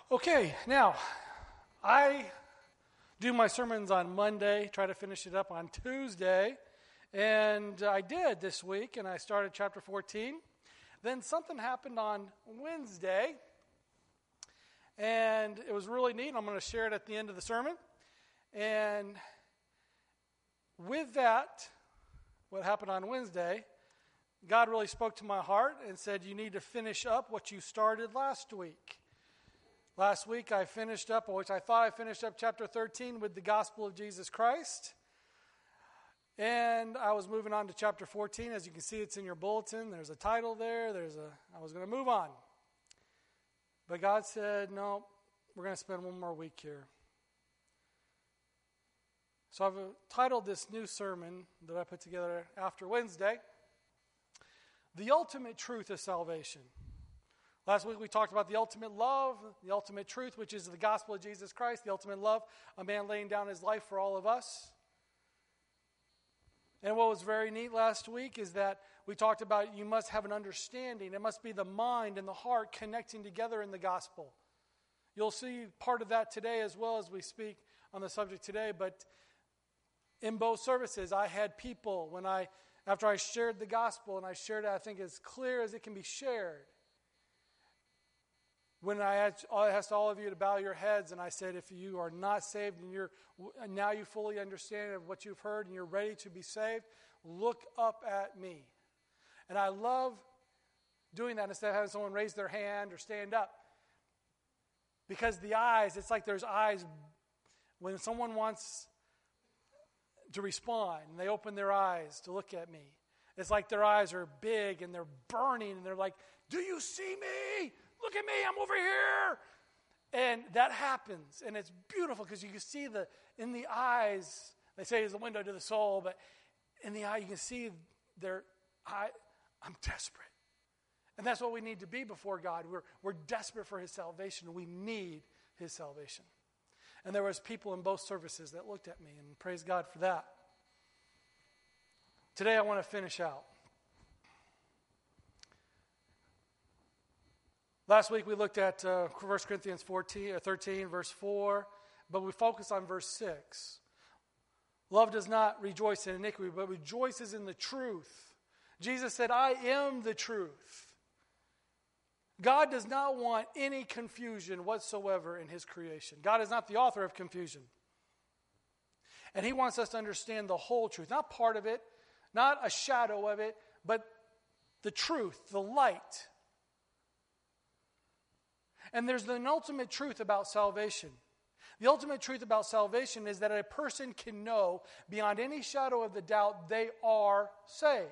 Okay, now, I do my sermons on Monday, try to finish it up on Tuesday, and I did this week, and I started chapter 14. Then something happened on Wednesday, and it was really neat. I'm going to share it at the end of the sermon. And with that, what happened on Wednesday, God really spoke to my heart and said, you need to finish up what you started last week. Last week I finished up, which I thought I finished up chapter 13 with the gospel of Jesus Christ. And I was moving on to chapter 14. As you can see, it's in your bulletin. There's a title there. I was going to move on. But God said, no, we're going to spend one more week here. So I've titled this new sermon that I put together after Wednesday, The Ultimate Truth of Salvation. Last week we talked about the ultimate love, the ultimate truth, which is the gospel of Jesus Christ, the ultimate love, a man laying down his life for all of us. And what was very neat last week is that we talked about you must have an understanding. It must be the mind and the heart connecting together in the gospel. You'll see part of that today as well as we speak on the subject today. But in both services, I had people after I shared the gospel, and I shared it, I think, as clear as it can be shared. When I asked all of you to bow your heads, and I said, if you are not saved and now you fully understand of what you've heard and you're ready to be saved, look up at me. And I love doing that instead of having someone raise their hand or stand up. Because the eyes, it's like there's eyes when someone wants to respond and they open their eyes to look at me. It's like their eyes are big and they're burning and they're like, do you see me? Look at me, I'm over here. And that happens, and it's beautiful because you can see in the eyes, they say it's a window to the soul, but in the eye you can see I'm desperate. And that's what we need to be before God. We're desperate for His salvation. We need His salvation. And there was people in both services that looked at me, and praise God for that. Today I want to finish out. Last week we looked at 1 Corinthians 13, verse 4, but we focused on verse 6. Love does not rejoice in iniquity, but rejoices in the truth. Jesus said, I am the truth. God does not want any confusion whatsoever in His creation. God is not the author of confusion. And He wants us to understand the whole truth, not part of it, not a shadow of it, but the truth, the light. And there's an ultimate truth about salvation. The ultimate truth about salvation is that a person can know beyond any shadow of the doubt they are saved.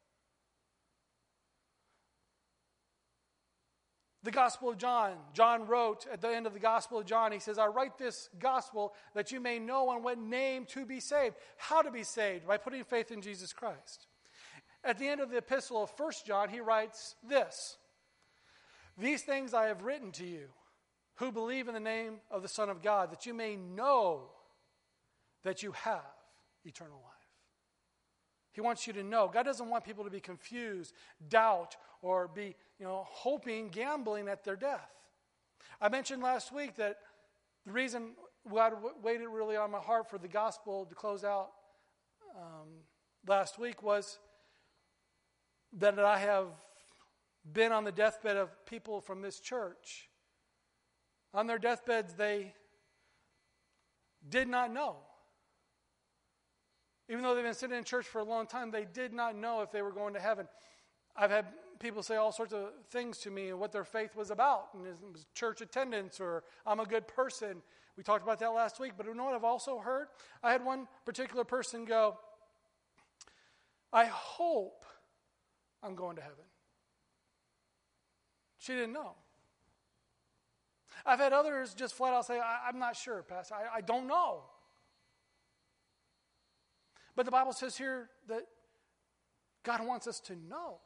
The Gospel of John. John wrote at the end of the Gospel of John, he says, I write this gospel that you may know on what name to be saved. How to be saved? By putting faith in Jesus Christ. At the end of the epistle of 1 John, he writes this. These things I have written to you, who believe in the name of the Son of God, that you may know that you have eternal life. He wants you to know. God doesn't want people to be confused, doubt, or be, hoping, gambling at their death. I mentioned last week that the reason God waited really on my heart for the gospel to close out last week was that I have been on the deathbed of people from this church. On their deathbeds, they did not know. Even though they've been sitting in church for a long time, they did not know if they were going to heaven. I've had people say all sorts of things to me and what their faith was about. And it was church attendance or I'm a good person. We talked about that last week. But you know what I've also heard? I had one particular person go, I hope I'm going to heaven. She didn't know. I've had others just flat out say, I'm not sure, Pastor. I don't know. But the Bible says here that God wants us to know.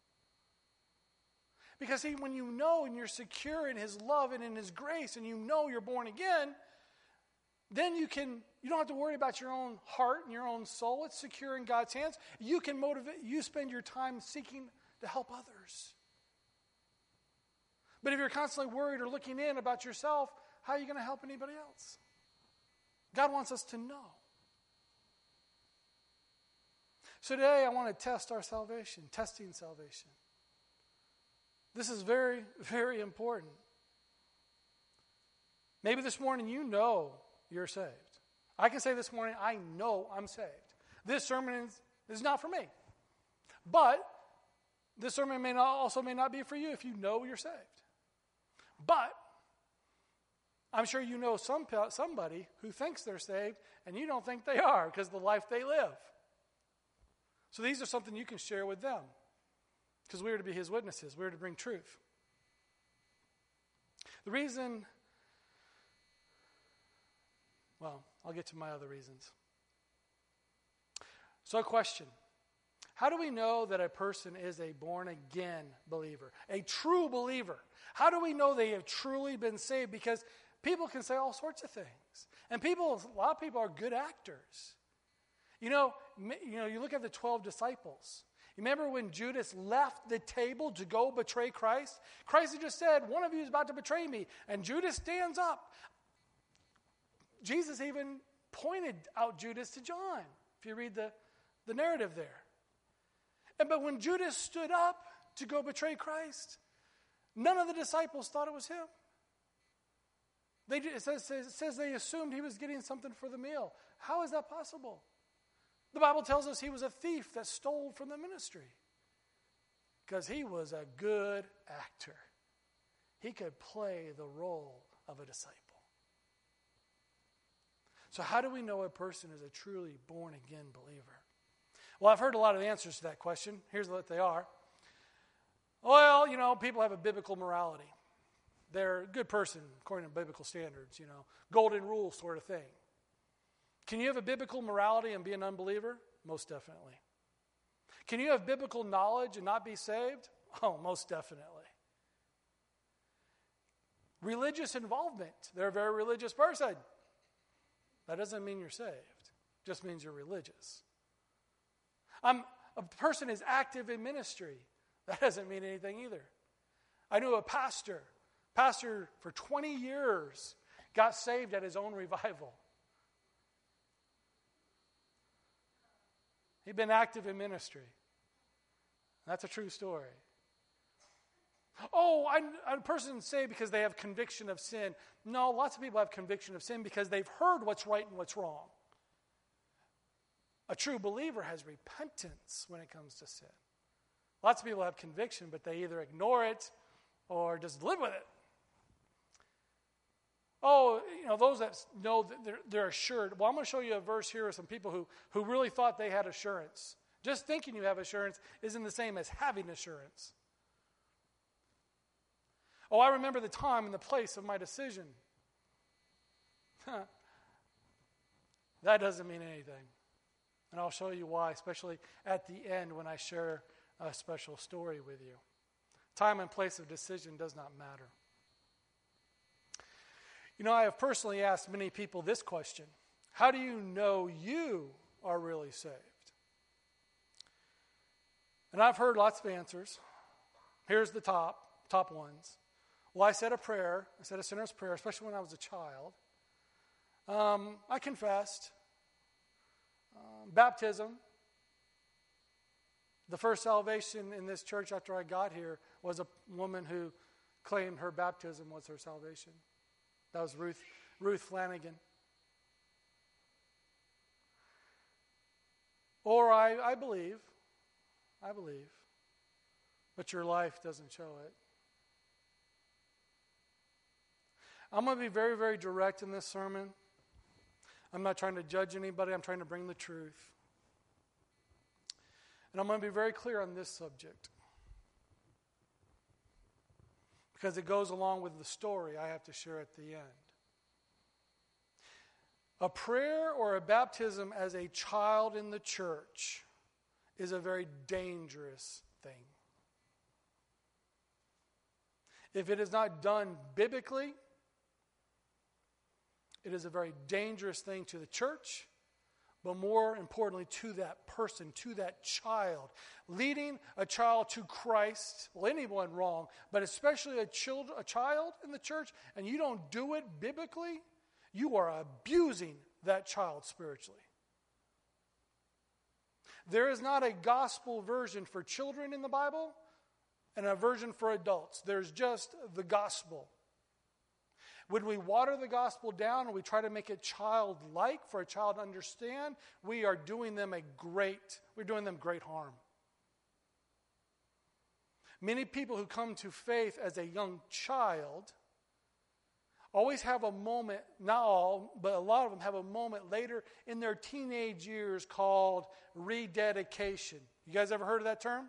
Because see, when you know and you're secure in His love and in His grace and you know you're born again, then you don't have to worry about your own heart and your own soul. It's secure in God's hands. You spend your time seeking to help others. But if you're constantly worried or looking in about yourself, how are you going to help anybody else? God wants us to know. So today I want to test our salvation, testing salvation. This is very, very important. Maybe this morning you know you're saved. I can say this morning, I know I'm saved. This sermon is not for me. But this sermon may not be for you if you know you're saved. But I'm sure you know somebody who thinks they're saved and you don't think they are because of the life they live. So these are something you can share with them because we are to be his witnesses. We are to bring truth. The reason, well, I'll get to my other reasons. So a question. How do we know that a person is a born-again believer, a true believer? How do we know they have truly been saved? Because people can say all sorts of things. And a lot of people are good actors. You look at the 12 disciples. You remember when Judas left the table to go betray Christ? Christ had just said, one of you is about to betray me. And Judas stands up. Jesus even pointed out Judas to John, if you read the narrative there. But when Judas stood up to go betray Christ, none of the disciples thought it was him. It says they assumed he was getting something for the meal. How is that possible? The Bible tells us he was a thief that stole from the ministry because he was a good actor. He could play the role of a disciple. So how do we know a person is a truly born-again believer? Well, I've heard a lot of answers to that question. Here's what they are. Well, people have a biblical morality. They're a good person according to biblical standards, golden rule sort of thing. Can you have a biblical morality and be an unbeliever? Most definitely. Can you have biblical knowledge and not be saved? Oh, most definitely. Religious involvement. They're a very religious person. That doesn't mean you're saved. It just means you're religious. A person is active in ministry. That doesn't mean anything either. I knew a pastor for 20 years got saved at his own revival. He'd been active in ministry. That's a true story. Oh, a person saved because they have conviction of sin. No, lots of people have conviction of sin because they've heard what's right and what's wrong. A true believer has repentance when it comes to sin. Lots of people have conviction, but they either ignore it or just live with it. Oh, those that know that they're assured. Well, I'm going to show you a verse here of some people who really thought they had assurance. Just thinking you have assurance isn't the same as having assurance. Oh, I remember the time and the place of my decision. That doesn't mean anything. And I'll show you why, especially at the end when I share a special story with you. Time and place of decision does not matter. I have personally asked many people this question. How do you know you are really saved? And I've heard lots of answers. Here's the top ones. Well, I said a prayer. I said a sinner's prayer, especially when I was a child. I confessed. Baptism. The first salvation in this church after I got here was a woman who claimed her baptism was her salvation. That was Ruth Flanagan. Or I believe, but your life doesn't show it. I'm going to be very, very direct in this sermon. I'm not trying to judge anybody. I'm trying to bring the truth. And I'm going to be very clear on this subject. Because it goes along with the story I have to share at the end. A prayer or a baptism as a child in the church is a very dangerous thing. If it is not done biblically, it is a very dangerous thing to the church but more importantly, to that person, to that child. Leading a child to Christ, well, anyone wrong, but especially a child in the church, and you don't do it biblically, you are abusing that child spiritually. There is not a gospel version for children in the Bible and a version for adults. There's just the gospel. When we water the gospel down and we try to make it childlike for a child to understand, we are doing them great harm. Many people who come to faith as a young child always have a moment, not all, but a lot of them have a moment later in their teenage years called rededication. You guys ever heard of that term?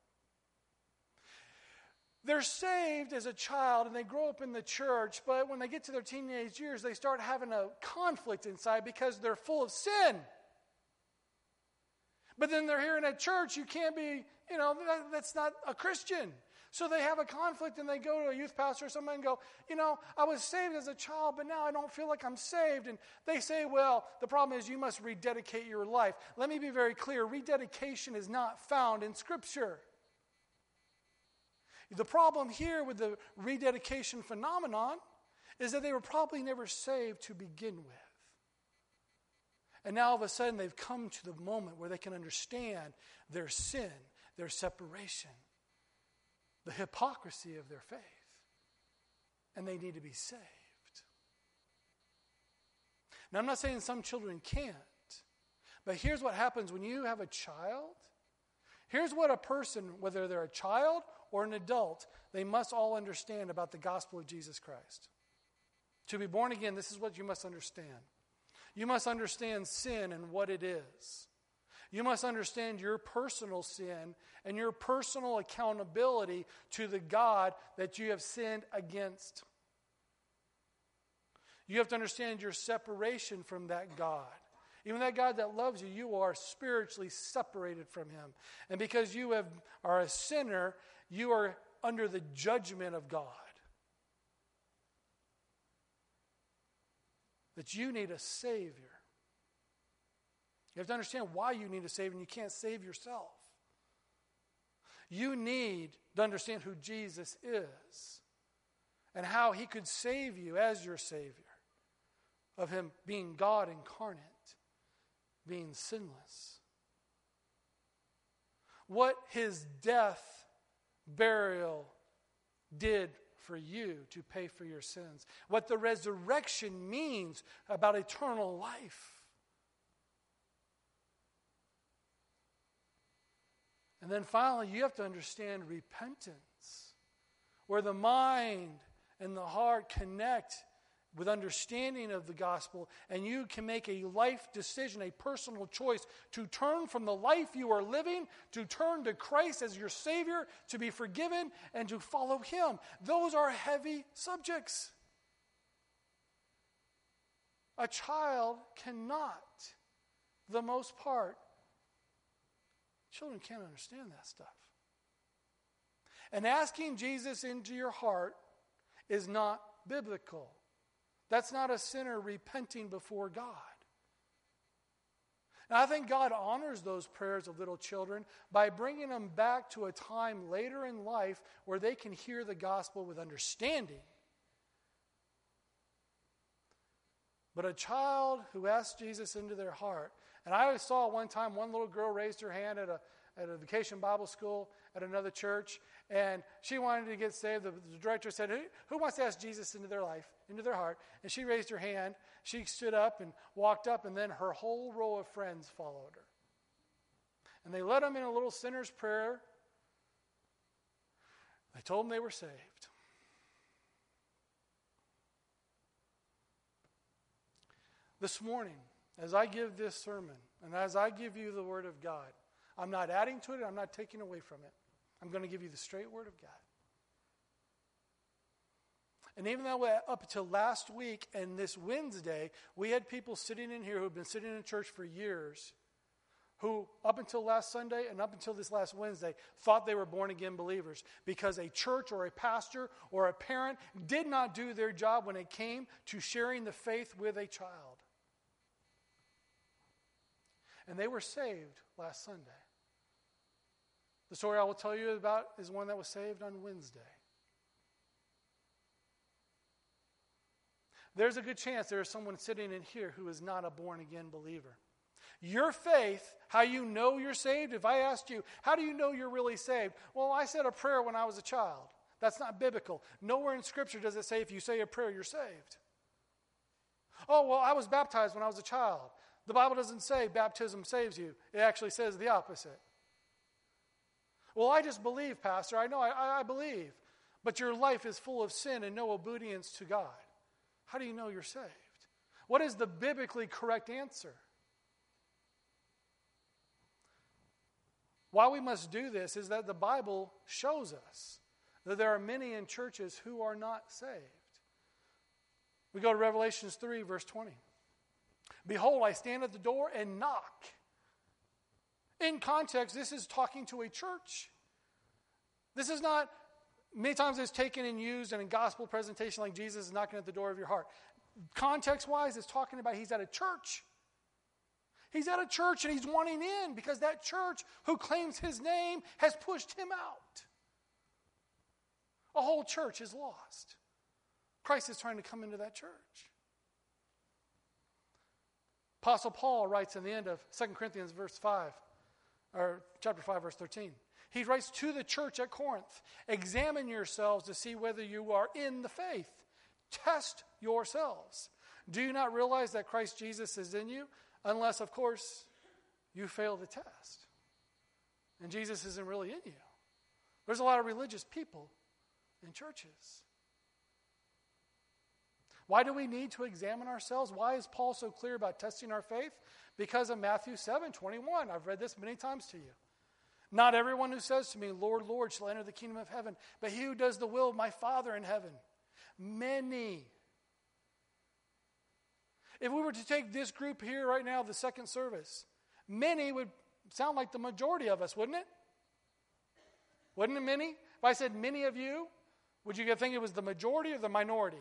They're saved as a child and they grow up in the church, but when they get to their teenage years, they start having a conflict inside because they're full of sin. But then they're here in a church, you can't be, that's not a Christian. So they have a conflict and they go to a youth pastor or somebody and go, I was saved as a child, but now I don't feel like I'm saved. And they say, well, the problem is you must rededicate your life. Let me be very clear. Rededication is not found in Scripture. The problem here with the rededication phenomenon is that they were probably never saved to begin with. And now all of a sudden they've come to the moment where they can understand their sin, their separation, the hypocrisy of their faith, and they need to be saved. Now, I'm not saying some children can't, but here's what happens when you have a child. Here's what a person, whether they're a child or an adult, they must all understand about the gospel of Jesus Christ. To be born again, this is what you must understand. You must understand sin and what it is. You must understand your personal sin and your personal accountability to the God that you have sinned against. You have to understand your separation from that God. Even that God that loves you, you are spiritually separated from Him. And because you are a sinner, you are under the judgment of God. That you need a Savior. You have to understand why you need a Savior, and you can't save yourself. You need to understand who Jesus is and how He could save you as your Savior, of Him being God incarnate, being sinless. What His death, burial did for you to pay for your sins. What the resurrection means about eternal life. And then finally, you have to understand repentance, where the mind and the heart connect with understanding of the gospel, and you can make a life decision, a personal choice, to turn from the life you are living, to turn to Christ as your Savior, to be forgiven, and to follow Him. Those are heavy subjects. A child cannot, for the most part, children can't understand that stuff. And asking Jesus into your heart is not biblical. That's not a sinner repenting before God. And I think God honors those prayers of little children by bringing them back to a time later in life where they can hear the gospel with understanding. But a child who asks Jesus into their heart, and I saw one time one little girl raised her hand at a vacation Bible school at another church, and she wanted to get saved. The director said, who wants to ask Jesus into their life, into their heart? And she raised her hand. She stood up and walked up, and then her whole row of friends followed her. And they led them in a little sinner's prayer. They told them they were saved. This morning, as I give this sermon, and as I give you the Word of God, I'm not adding to it, I'm not taking away from it. I'm going to give you the straight Word of God. And even though up until last week and this Wednesday, we had people sitting in here who have been sitting in church for years, who up until last Sunday and up until this last Wednesday thought they were born-again believers because a church or a pastor or a parent did not do their job when it came to sharing the faith with a child. And they were saved last Sunday. The story I will tell you about is one that was saved on Wednesday. There's a good chance there is someone sitting in here who is not a born-again believer. Your faith, how you know you're saved, if I asked you, how do you know you're really saved? Well, I said a prayer when I was a child. That's not biblical. Nowhere in Scripture does it say if you say a prayer, you're saved. Oh, well, I was baptized when I was a child. The Bible doesn't say baptism saves you. It actually says the opposite. Well, I just believe, Pastor. I know, I believe. But your life is full of sin and no obedience to God. How do you know you're saved? What is the biblically correct answer? Why we must do this is that the Bible shows us that there are many in churches who are not saved. We go to Revelation 3, verse 20. Behold, I stand at the door and knock. In context, this is talking to a church. This is not, many times it's taken and used in a gospel presentation like Jesus is knocking at the door of your heart. Context-wise, it's talking about he's at a church. He's at a church and he's wanting in because that church who claims his name has pushed him out. A whole church is lost. Christ is trying to come into that church. Apostle Paul writes in the end of 2 Corinthians chapter 5, verse 13. He writes to the church at Corinth, examine yourselves to see whether you are in the faith. Test yourselves. Do you not realize that Christ Jesus is in you? Unless, of course, you fail the test. And Jesus isn't really in you. There's a lot of religious people in churches. Why do we need to examine ourselves? Why is Paul so clear about testing our faith? Because of Matthew 7:21. I've read this many times to you. Not everyone who says to me, Lord, Lord, shall enter the kingdom of heaven, but he who does the will of my Father in heaven. Many. If we were to take this group here right now, the second service, many would sound like the majority of us, wouldn't it? Wouldn't it many? If I said many of you, would you think it was the majority or the minority?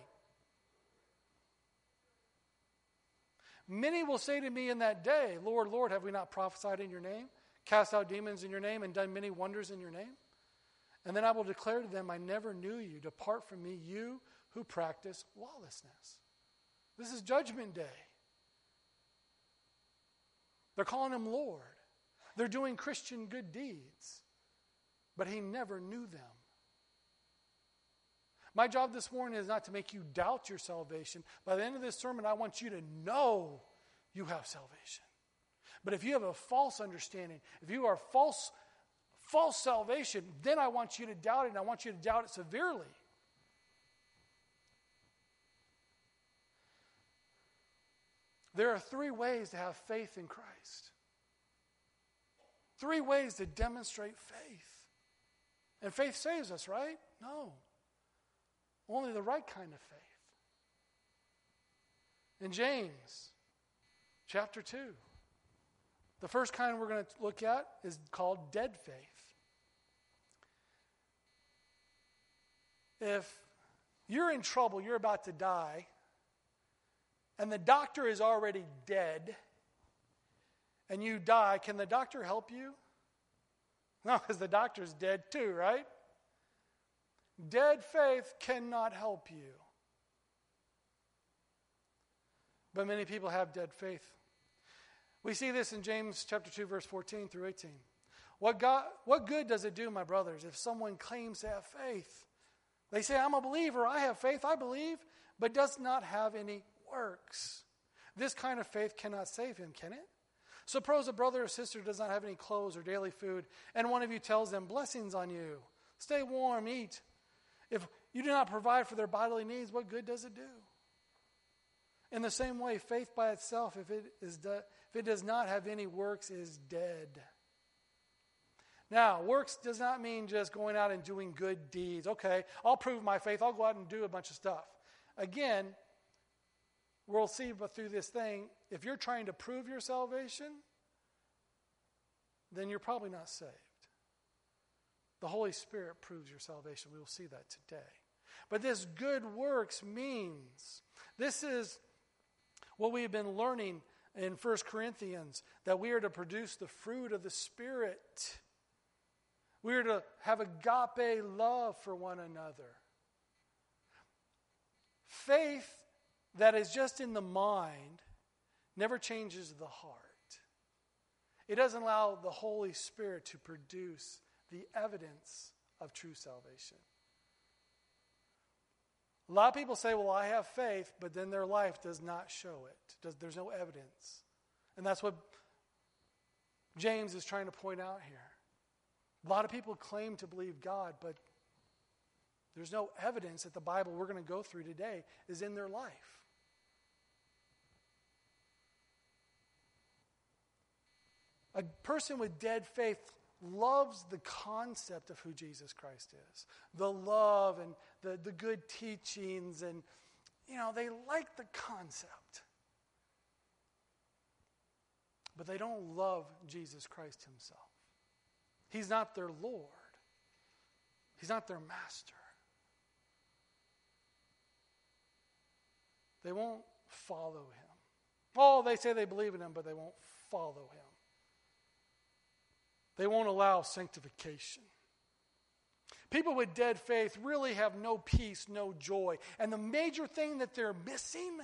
Many will say to me in that day, Lord, Lord, have we not prophesied in your name, cast out demons in your name, and done many wonders in your name? And then I will declare to them, I never knew you. Depart from me, you who practice lawlessness. This is judgment day. They're calling him Lord. They're doing Christian good deeds. But he never knew them. My job this morning is not to make you doubt your salvation. By the end of this sermon, I want you to know you have salvation. But if you have a false understanding, if you are false salvation, then I want you to doubt it, and I want you to doubt it severely. There are 3 ways to have faith in Christ. 3 ways to demonstrate faith. And faith saves us, right? No. Only the right kind of faith. In James, chapter 2, the first kind we're going to look at is called dead faith. If you're in trouble, you're about to die, and the doctor is already dead, and you die, can the doctor help you? No, because the doctor's dead too, right? Dead faith cannot help you. But many people have dead faith. We see this in James chapter 2, verse 14 through 18. What good does it do, my brothers, if someone claims to have faith? They say, I'm a believer, I have faith, I believe, but does not have any works. This kind of faith cannot save him, can it? Suppose a brother or sister does not have any clothes or daily food, and one of you tells them, blessings on you, stay warm, eat. If you do not provide for their bodily needs, what good does it do? In the same way, faith by itself, if it does not have any works, is dead. Now, works does not mean just going out and doing good deeds. Okay, I'll prove my faith. I'll go out and do a bunch of stuff. Again, we'll see but through this thing, if you're trying to prove your salvation, then you're probably not saved. The Holy Spirit proves your salvation. We will see that today. But this good works means, this is what we have been learning in 1 Corinthians that we are to produce the fruit of the Spirit. We are to have agape love for one another. Faith that is just in the mind never changes the heart. It doesn't allow the Holy Spirit to produce the evidence of true salvation. A lot of people say, well, I have faith, but then their life does not show it. There's no evidence. And that's what James is trying to point out here. A lot of people claim to believe God, but there's no evidence that the Bible we're going to go through today is in their life. A person with dead faith loves the concept of who Jesus Christ is. The love and the good teachings, and they like the concept. But they don't love Jesus Christ himself. He's not their Lord. He's not their master. They won't follow him. Oh, they say they believe in him, but they won't follow him. They won't allow sanctification. People with dead faith really have no peace, no joy. And the major thing that they're missing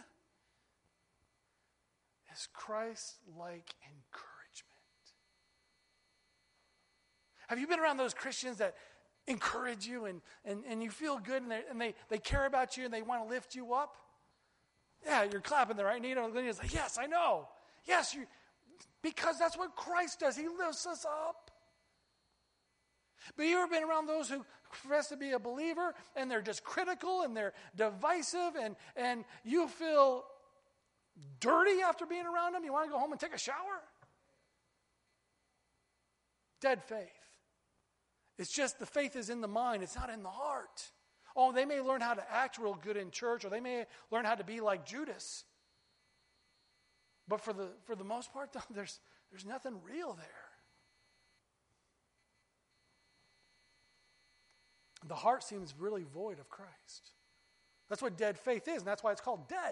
is Christ-like encouragement. Have you been around those Christians that encourage you and you feel good and they care about you and they want to lift you up? Yeah, you're clapping the right knee. And it's like, yes, I know. Yes, because that's what Christ does. He lifts us up. But you ever been around those who profess to be a believer and they're just critical and they're divisive and you feel dirty after being around them? You want to go home and take a shower? Dead faith. It's just the faith is in the mind. It's not in the heart. Oh, they may learn how to act real good in church, or they may learn how to be like Judas. But for the most part, though, there's nothing real there. The heart seems really void of Christ. That's what dead faith is, and that's why it's called dead.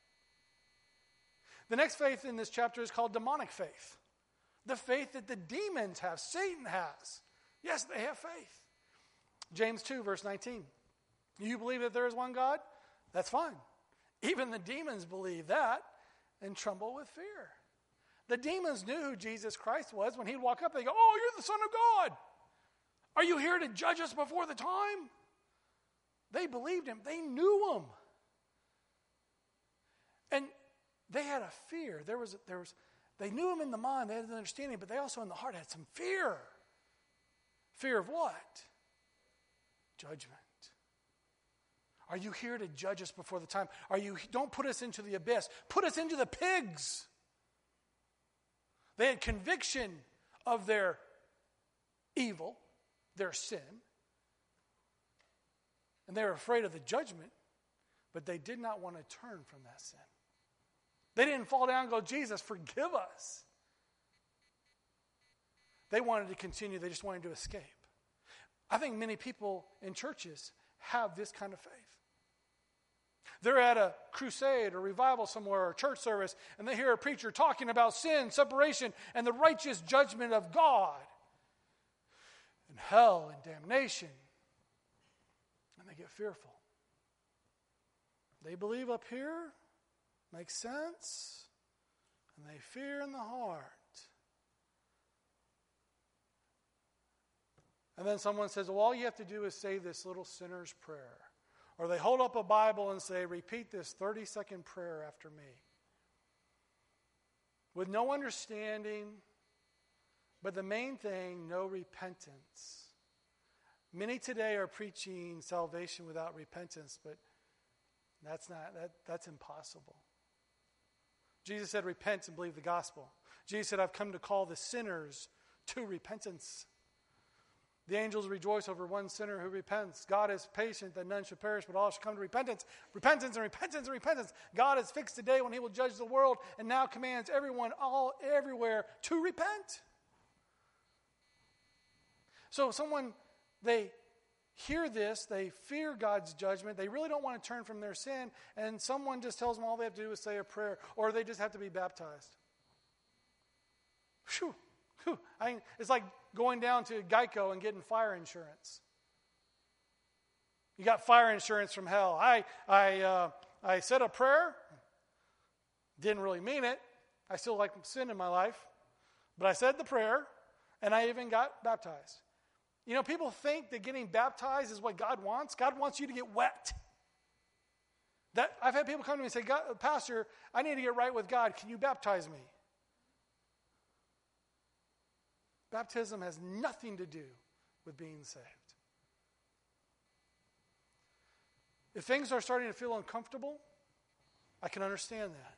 The next faith in this chapter is called demonic faith. The faith that the demons have, Satan has. Yes, they have faith. James 2, verse 19. You believe that there is one God? That's fine. Even the demons believe that and tremble with fear. The demons knew who Jesus Christ was. When he'd walk up, they go, oh, you're the Son of God. Are you here to judge us before the time? They believed him. They knew him. And they had a fear. They knew him in the mind. They had an understanding, but they also in the heart had some fear. Fear of what? Judgment. Are you here to judge us before the time? Don't put us into the abyss. Put us into the pigs. They had conviction of their evil, their sin. And they were afraid of the judgment, but they did not want to turn from that sin. They didn't fall down and go, Jesus, forgive us. They wanted to continue. They just wanted to escape. I think many people in churches have this kind of faith. They're at a crusade or revival somewhere or church service, and they hear a preacher talking about sin, separation, and the righteous judgment of God, and hell and damnation. And they get fearful. They believe up here, makes sense, and they fear in the heart. And then someone says, well, all you have to do is say this little sinner's prayer. Or they hold up a Bible and say, repeat this 30-second prayer after me. With no understanding, but the main thing, no repentance. Many today are preaching salvation without repentance, but that's impossible. Jesus said, repent and believe the gospel. Jesus said, I've come to call the sinners to repentance. The angels rejoice over one sinner who repents. God is patient that none should perish, but all should come to repentance. Repentance and repentance and repentance. God has fixed a day when he will judge the world and now commands everyone everywhere to repent. So they hear this, they fear God's judgment, they really don't want to turn from their sin, and someone just tells them all they have to do is say a prayer, or they just have to be baptized. Whew, whew. It's like going down to Geico and getting fire insurance. You got fire insurance from hell. I said a prayer. Didn't really mean it. I still like sin in my life. But I said the prayer, and I even got baptized. You know, people think that getting baptized is what God wants. God wants you to get wet. I've had people come to me and say, Pastor, I need to get right with God. Can you baptize me? Baptism has nothing to do with being saved. If things are starting to feel uncomfortable, I can understand that.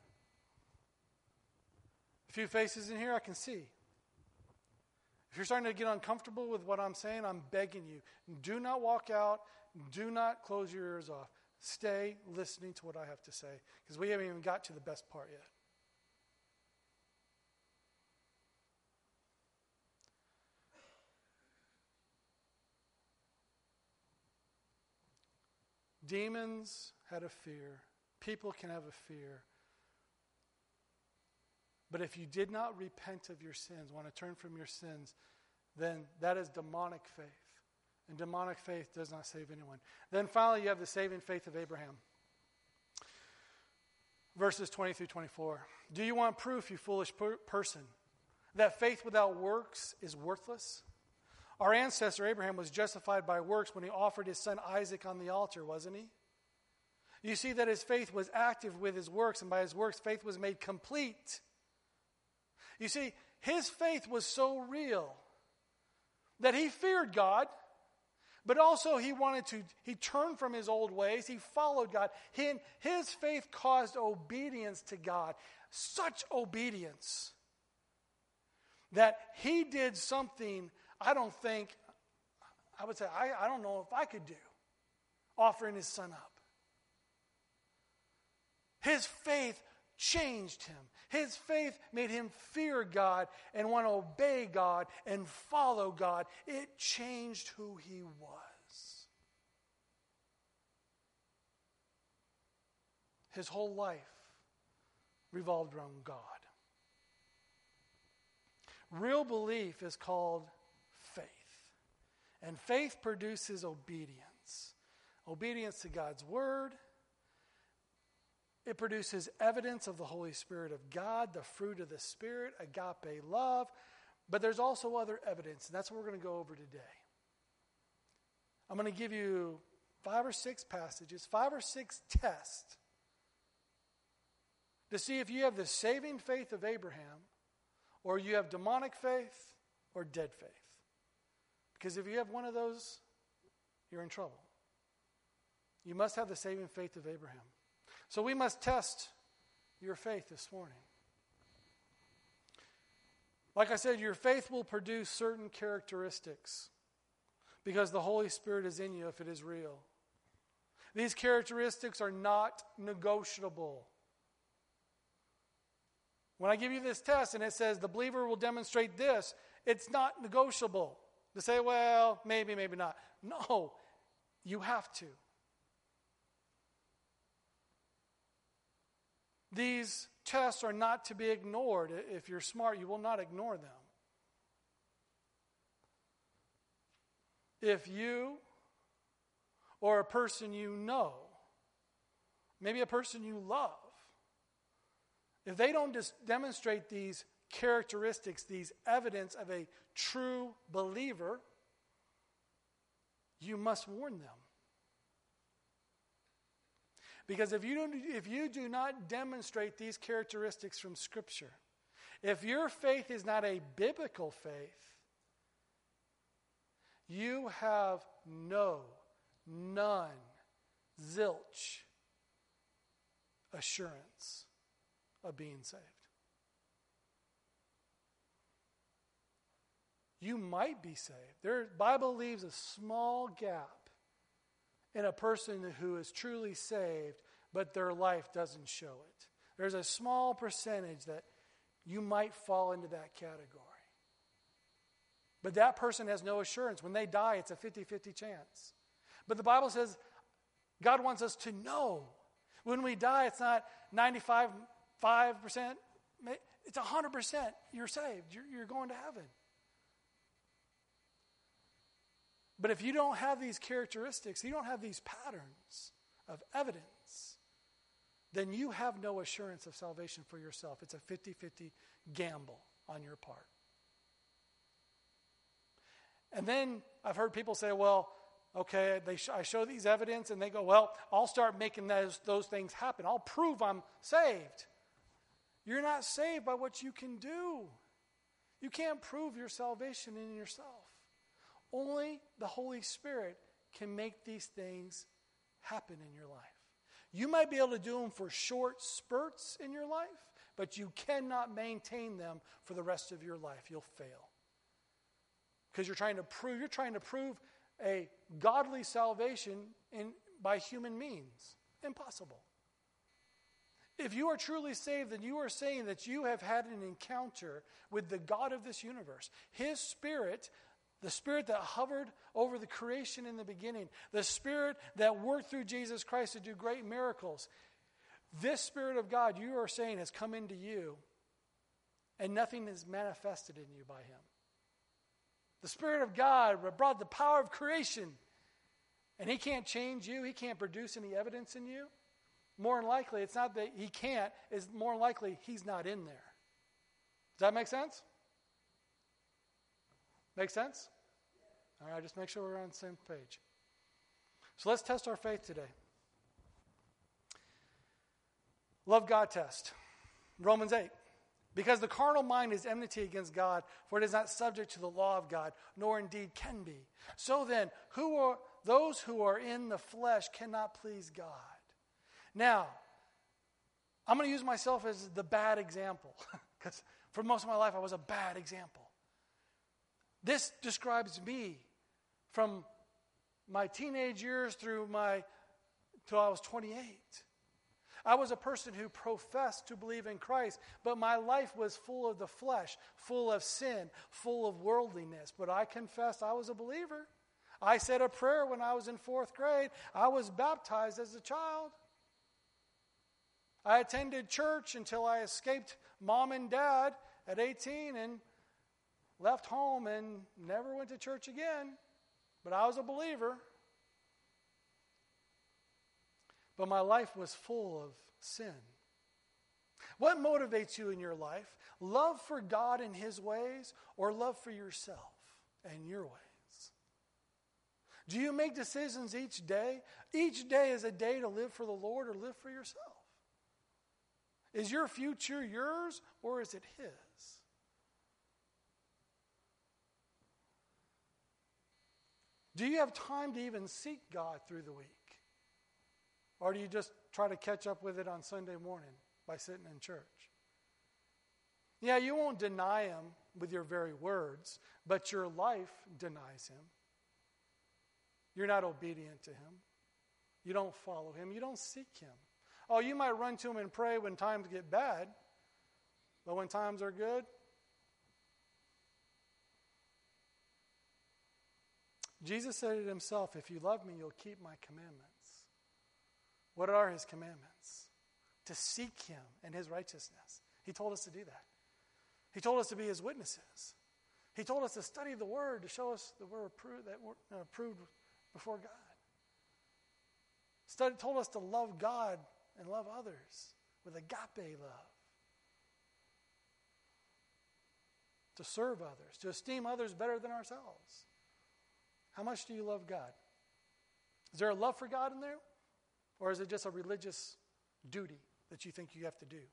A few faces in here I can see. If you're starting to get uncomfortable with what I'm saying, I'm begging you, do not walk out. Do not close your ears off. Stay listening to what I have to say, because we haven't even got to the best part yet. Demons had a fear. People can have a fear. But if you did not repent of your sins, want to turn from your sins, then that is demonic faith. And demonic faith does not save anyone. Then finally, you have the saving faith of Abraham. Verses 20 through 24. Do you want proof, you foolish person, that faith without works is worthless? Our ancestor Abraham was justified by works when he offered his son Isaac on the altar, wasn't he? You see that his faith was active with his works, and by his works, faith was made complete. You see, his faith was so real that he feared God, but also he turned from his old ways. He followed God. His faith caused obedience to God. Such obedience that he did something I don't know if I could do, offering his son up. His faith changed him. His faith made him fear God and want to obey God and follow God. It changed who he was. His whole life revolved around God. Real belief is called faith. And faith produces obedience. Obedience to God's word. It produces evidence of the Holy Spirit of God, the fruit of the Spirit, agape love. But there's also other evidence, and that's what we're going to go over today. I'm going to give you 5 or 6 passages, 5 or 6 tests to see if you have the saving faith of Abraham, or you have demonic faith or dead faith. Because if you have one of those, you're in trouble. You must have the saving faith of Abraham. So we must test your faith this morning. Like I said, your faith will produce certain characteristics because the Holy Spirit is in you if it is real. These characteristics are not negotiable. When I give you this test and it says the believer will demonstrate this, it's not negotiable. To say, well, maybe, maybe not. No, you have to. These tests are not to be ignored. If you're smart, you will not ignore them. If you or a person you know, maybe a person you love, if they don't demonstrate these characteristics, these evidence of a true believer, you must warn them. Because if you do not demonstrate these characteristics from Scripture, if your faith is not a biblical faith, you have none, zilch assurance of being saved. You might be saved. The Bible leaves a small gap in a person who is truly saved, but their life doesn't show it. There's a small percentage that you might fall into that category. But that person has no assurance. When they die, it's a 50-50 chance. But the Bible says God wants us to know. When we die, it's not 95%, it's 100% you're saved. You're going to heaven. But if you don't have these characteristics, you don't have these patterns of evidence, then you have no assurance of salvation for yourself. It's a 50-50 gamble on your part. And then I've heard people say, well, okay, I show these evidence, and they go, well, I'll start making those things happen. I'll prove I'm saved. You're not saved by what you can do. You can't prove your salvation in yourself. Only the Holy Spirit can make these things happen in your life. You might be able to do them for short spurts in your life, but you cannot maintain them for the rest of your life. You'll fail. Because you're trying to prove a godly salvation by human means. Impossible. If you are truly saved, then you are saying that you have had an encounter with the God of this universe. His Spirit, the Spirit that hovered over the creation in the beginning, the Spirit that worked through Jesus Christ to do great miracles. This Spirit of God, you are saying, has come into you, and nothing is manifested in you by Him. The Spirit of God brought the power of creation, and He can't change you. He can't produce any evidence in you. More than likely, it's not that He can't, it's more likely He's not in there. Does that make sense? Make sense? All right, just make sure we're on the same page. So let's test our faith today. Love God test. Romans 8. Because the carnal mind is enmity against God, for it is not subject to the law of God, nor indeed can be. So then, those who are in the flesh cannot please God. Now, I'm going to use myself as the bad example, because for most of my life I was a bad example. This describes me from my teenage years till I was 28. I was a person who professed to believe in Christ, but my life was full of the flesh, full of sin, full of worldliness. But I confessed I was a believer. I said a prayer when I was in 4th grade. I was baptized as a child. I attended church until I escaped mom and dad at 18 and left home and never went to church again. But I was a believer. But my life was full of sin. What motivates you in your life? Love for God and His ways, or love for yourself and your ways? Do you make decisions each day? Each day is a day to live for the Lord or live for yourself. Is your future yours, or is it His? Do you have time to even seek God through the week? Or do you just try to catch up with it on Sunday morning by sitting in church? Yeah, you won't deny Him with your very words, but your life denies Him. You're not obedient to Him. You don't follow Him. You don't seek Him. Oh, you might run to Him and pray when times get bad, but when times are good, Jesus said it Himself, if you love me, you'll keep my commandments. What are His commandments? To seek Him and His righteousness. He told us to do that. He told us to be His witnesses. He told us to study the Word to show us that we're approved before God. Told us to love God and love others with agape love. To serve others, to esteem others better than ourselves. How much do you love God? Is there a love for God in there? Or is it just a religious duty that you think you have to do?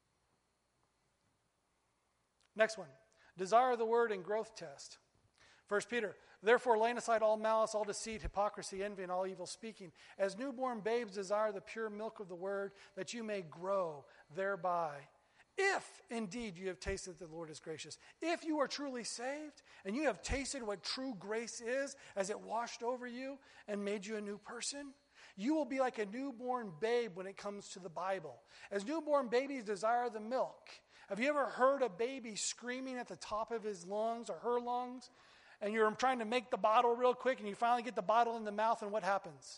Next one. Desire the word and growth test. 1 Peter. Therefore, laying aside all malice, all deceit, hypocrisy, envy, and all evil speaking, as newborn babes desire the pure milk of the word, that you may grow thereby. If indeed you have tasted that the Lord is gracious. If you are truly saved, and you have tasted what true grace is, as it washed over you and made you a new person, you will be like a newborn babe when it comes to the Bible. As newborn babies desire the milk. Have you ever heard a baby screaming at the top of his lungs or her lungs? And you're trying to make the bottle real quick, and you finally get the bottle in the mouth, and what happens?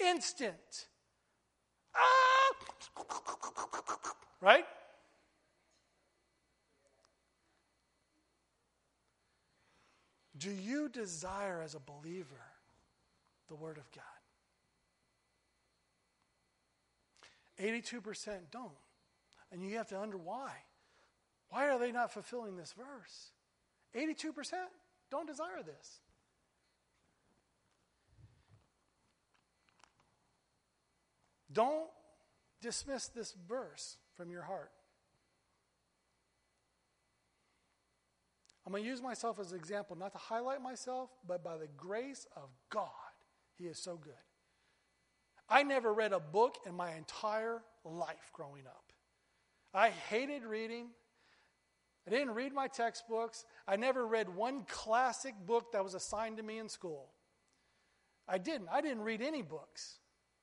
Instant. Ah! Right? Do you desire as a believer the Word of God? 82% don't. And you have to wonder why. Why are they not fulfilling this verse? 82% don't desire this. Don't dismiss this verse from your heart. I'm going to use myself as an example, not to highlight myself, but by the grace of God, He is so good. I never read a book in my entire life growing up. I hated reading. I didn't read my textbooks. I never read one classic book that was assigned to me in school. I didn't read any books,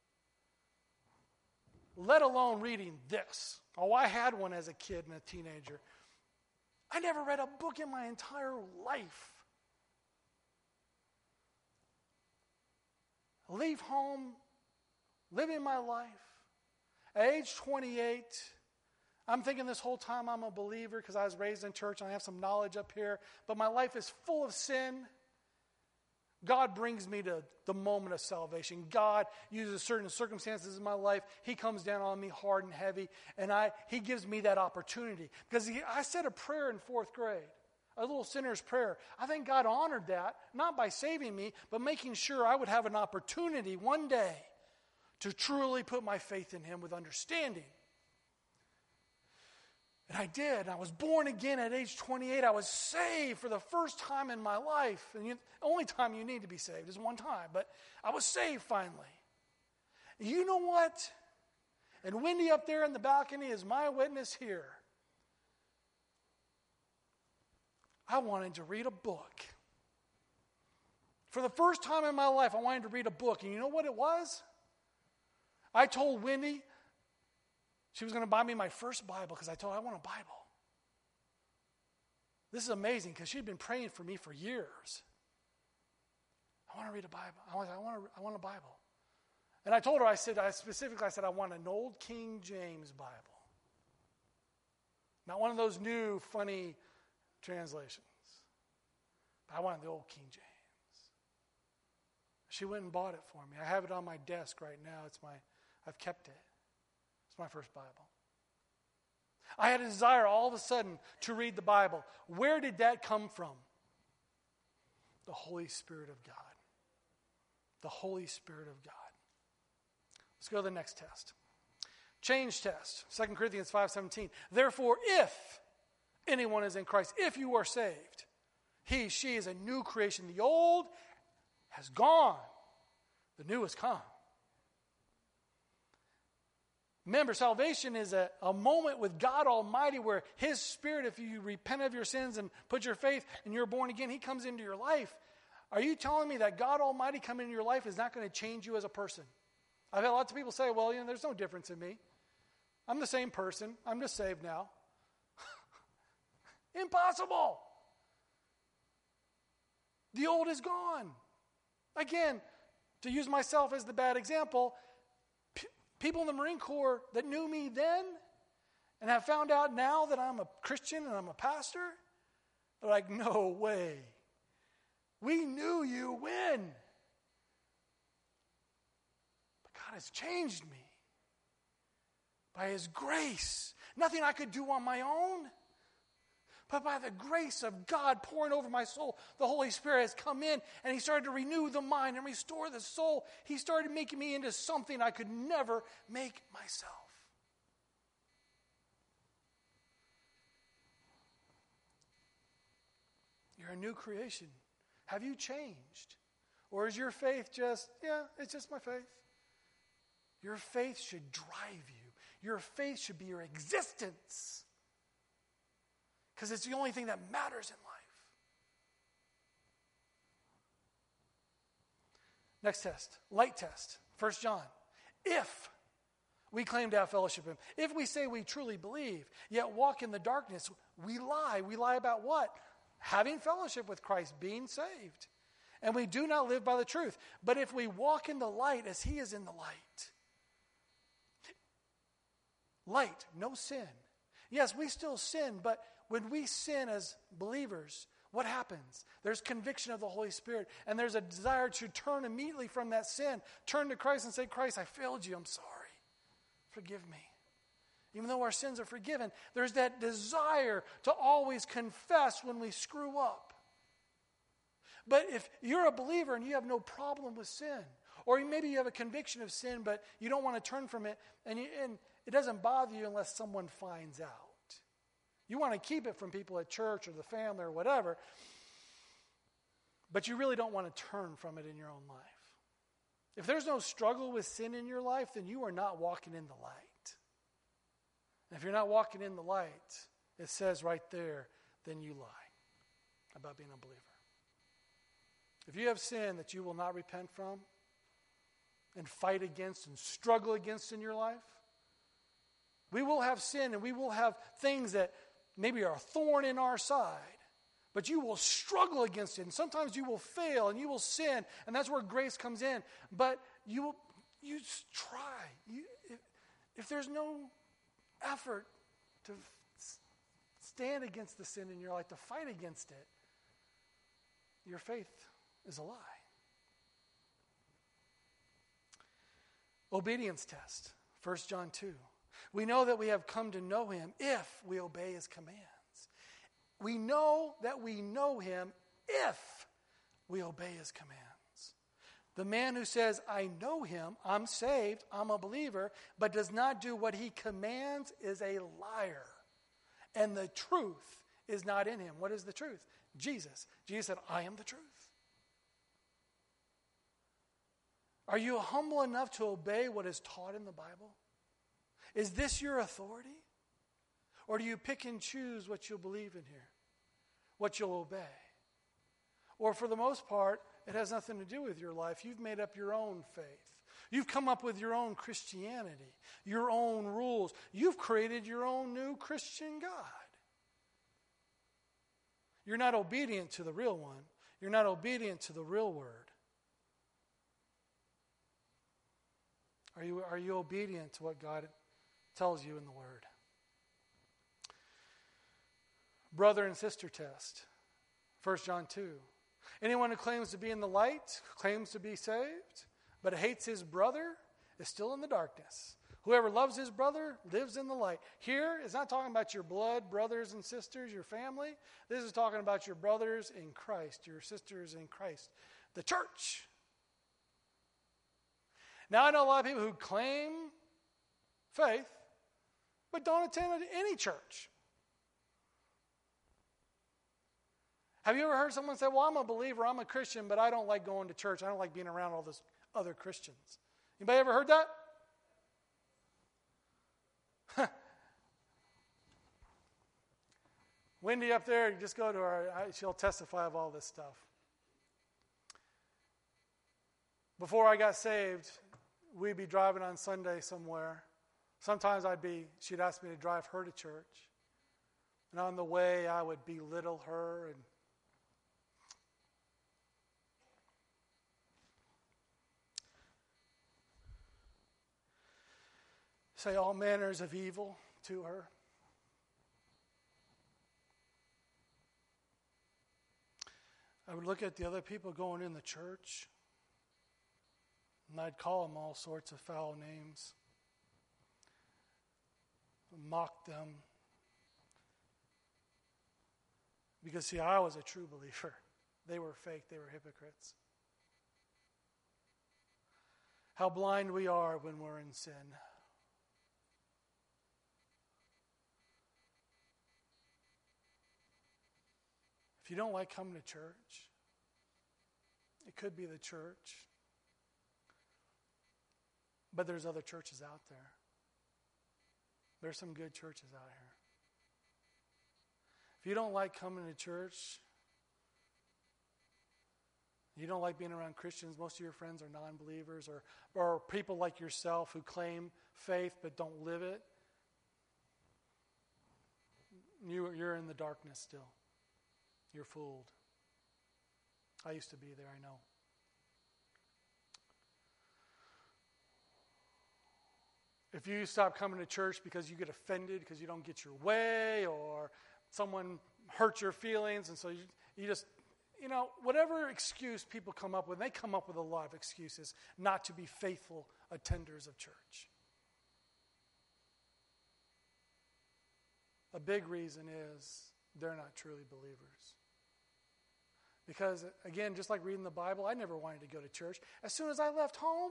let alone reading this. Oh, I had one as a kid and a teenager. I never read a book in my entire life. I leave home, living my life. At age 28, I'm thinking this whole time I'm a believer because I was raised in church and I have some knowledge up here, but my life is full of sin. God brings me to the moment of salvation. God uses certain circumstances in my life. He comes down on me hard and heavy, and He gives me that opportunity. Because I said a prayer in 4th grade, a little sinner's prayer. I think God honored that, not by saving me, but making sure I would have an opportunity one day to truly put my faith in Him with understanding. And I did. I was born again at age 28. I was saved for the first time in my life. And the only time you need to be saved is one time. But I was saved finally. You know what? And Wendy up there in the balcony is my witness here. I wanted to read a book. For the first time in my life, I wanted to read a book. And you know what it was? I told Wendy she was going to buy me my first Bible because I told her I want a Bible. This is amazing because she'd been praying for me for years. I want to read a Bible. I want a Bible. And I told her, I said, I want an old King James Bible. Not one of those new, funny translations. But I wanted the old King James. She went and bought it for me. I have it on my desk right now. I've kept it. It's my first Bible. I had a desire all of a sudden to read the Bible. Where did that come from? The Holy Spirit of God. The Holy Spirit of God. Let's go to the next test. Change test. 2 Corinthians 5:17. Therefore, if anyone is in Christ, if you are saved, he, she is a new creation. The old has gone. The new has come. Remember, salvation is a moment with God Almighty where His Spirit, if you repent of your sins and put your faith and you're born again, He comes into your life. Are you telling me that God Almighty coming into your life is not going to change you as a person? I've had lots of people say, well, there's no difference in me. I'm the same person. I'm just saved now. Impossible. The old is gone. Again, to use myself as the bad example, people in the Marine Corps that knew me then and have found out now that I'm a Christian and I'm a pastor, they're like, no way. We knew you when. But God has changed me by His grace. Nothing I could do on my own, but by the grace of God pouring over my soul, the Holy Spirit has come in and He started to renew the mind and restore the soul. He started making me into something I could never make myself. You're a new creation. Have you changed? Or is your faith just, it's just my faith? Your faith should drive you. Your faith should be your existence. Because it's the only thing that matters in life. Next test, light test, 1 John. If we claim to have fellowship with Him, if we say we truly believe, yet walk in the darkness, we lie. We lie about what? Having fellowship with Christ, being saved. And we do not live by the truth. But if we walk in the light as He is in the light, no sin. Yes, we still sin, but when we sin as believers, what happens? There's conviction of the Holy Spirit, and there's a desire to turn immediately from that sin, turn to Christ and say, Christ, I failed you. I'm sorry. Forgive me. Even though our sins are forgiven, there's that desire to always confess when we screw up. But if you're a believer and you have no problem with sin, or maybe you have a conviction of sin, but you don't want to turn from it, and it doesn't bother you unless someone finds out. You want to keep it from people at church or the family or whatever, but you really don't want to turn from it in your own life. If there's no struggle with sin in your life, then you are not walking in the light. And if you're not walking in the light, it says right there, then you lie about being a believer. If you have sin that you will not repent from and fight against and struggle against in your life, we will have sin and we will have things that maybe are a thorn in our side, but you will struggle against it. And sometimes you will fail and you will sin, and that's where grace comes in. But you try. If there's no effort to stand against the sin in your life, to fight against it, your faith is a lie. Obedience test, 1 John 2. We know that we have come to know him if we obey his commands. We know that we know him if we obey his commands. The man who says, I know him, I'm saved, I'm a believer, but does not do what he commands is a liar. And the truth is not in him. What is the truth? Jesus. Jesus said, I am the truth. Are you humble enough to obey what is taught in the Bible? Is this your authority? Or do you pick and choose what you'll believe in here? What you'll obey? Or for the most part, it has nothing to do with your life. You've made up your own faith. You've come up with your own Christianity, your own rules. You've created your own new Christian God. You're not obedient to the real one. You're not obedient to the real word. Are you obedient to what God tells you in the Word? Brother and sister test, 1 John 2. Anyone who claims to be in the light, claims to be saved, but hates his brother is still in the darkness. Whoever loves his brother lives in the light. Here, it's not talking about your blood, brothers and sisters, your family. This is talking about your brothers in Christ, your sisters in Christ, the church. Now, I know a lot of people who claim faith, but don't attend any church. Have you ever heard someone say, well, I'm a believer, I'm a Christian, but I don't like going to church. I don't like being around all those other Christians. Anybody ever heard that? Wendy up there, just go to her. She'll testify of all this stuff. Before I got saved, we'd be driving on Sunday somewhere. Sometimes she'd ask me to drive her to church. And on the way, I would belittle her and say all manners of evil to her. I would look at the other people going in the church, and I'd call them all sorts of foul names, mock them. Because, see, I was a true believer. They were fake. They were hypocrites. How blind we are when we're in sin. If you don't like coming to church, it could be the church. But there's other churches out there. There's some good churches out here. If you don't like coming to church, you don't like being around Christians, most of your friends are non-believers or people like yourself who claim faith but don't live it, you're in the darkness still. You're fooled. I used to be there, I know. If you stop coming to church because you get offended because you don't get your way or someone hurt your feelings, and so whatever excuse people come up with, they come up with a lot of excuses not to be faithful attenders of church. A big reason is they're not truly believers. Because, again, just like reading the Bible, I never wanted to go to church. As soon as I left home,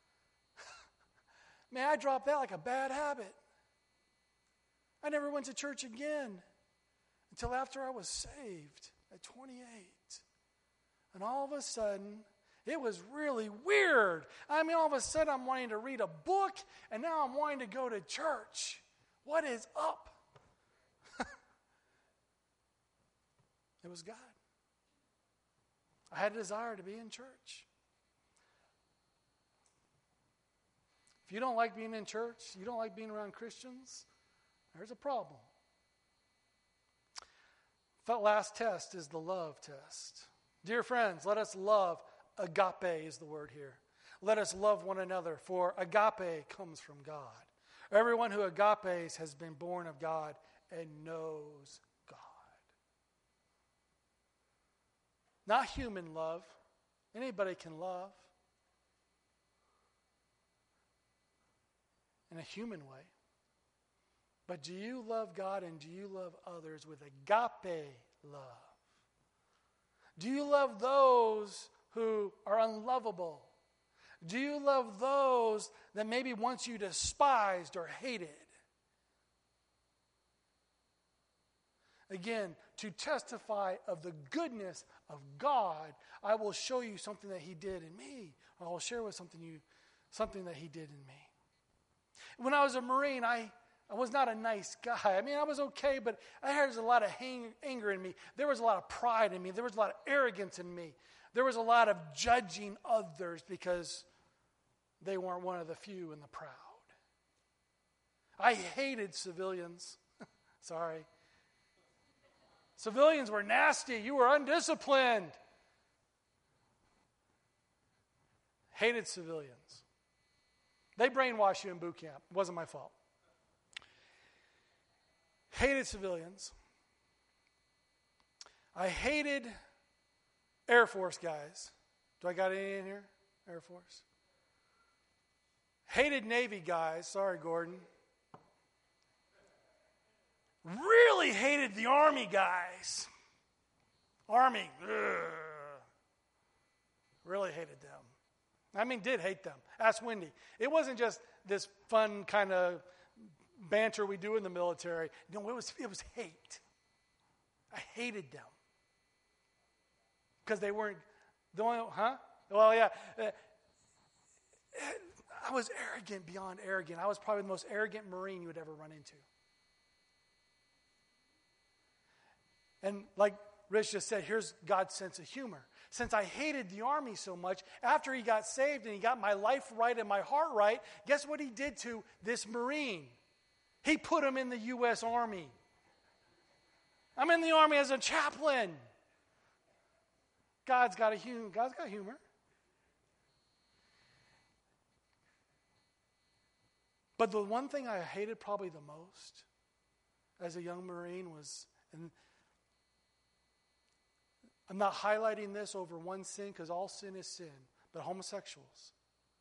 man, I dropped that like a bad habit. I never went to church again until after I was saved at 28. And all of a sudden, it was really weird. I mean, all of a sudden, I'm wanting to read a book, and now I'm wanting to go to church. What is up? It was God. I had a desire to be in church. If you don't like being in church, you don't like being around Christians, there's a problem. The last test is the love test. Dear friends, let us love. Agape is the word here. Let us love one another, for agape comes from God. Everyone who agapes has been born of God and knows God. Not human love. Anybody can love in a human way. But do you love God and do you love others with agape love? Do you love those who are unlovable? Do you love those that maybe once you despised or hated? Again, to testify of the goodness of God, I will show you something that He did in me. I will share with something that He did in me. When I was a Marine, I was not a nice guy. I mean, I was okay, but I had a lot of anger in me. There was a lot of pride in me. There was a lot of arrogance in me. There was a lot of judging others because they weren't one of the few and the proud. I hated civilians. Sorry. Civilians were nasty. You were undisciplined. Hated civilians. They brainwashed you in boot camp. It wasn't my fault. Hated civilians. I hated Air Force guys. Do I got any in here? Air Force. Hated Navy guys. Sorry, Gordon. Really hated the Army guys. Army. Ugh. Really hated them. I mean, did hate them. Ask Wendy. It wasn't just this fun kind of banter we do in the military. No, it was hate. I hated them. Because they weren't the only, Well, yeah. I was arrogant beyond arrogant. I was probably the most arrogant Marine you would ever run into. And like Rich just said, here's God's sense of humor. Since I hated the Army so much, after He got saved and He got my life right and my heart right, guess what He did to this Marine? He put him in the U.S. Army. I'm in the Army as a chaplain. God's got humor. But the one thing I hated probably the most as a young Marine was, and I'm not highlighting this over one sin because all sin is sin, but homosexuals.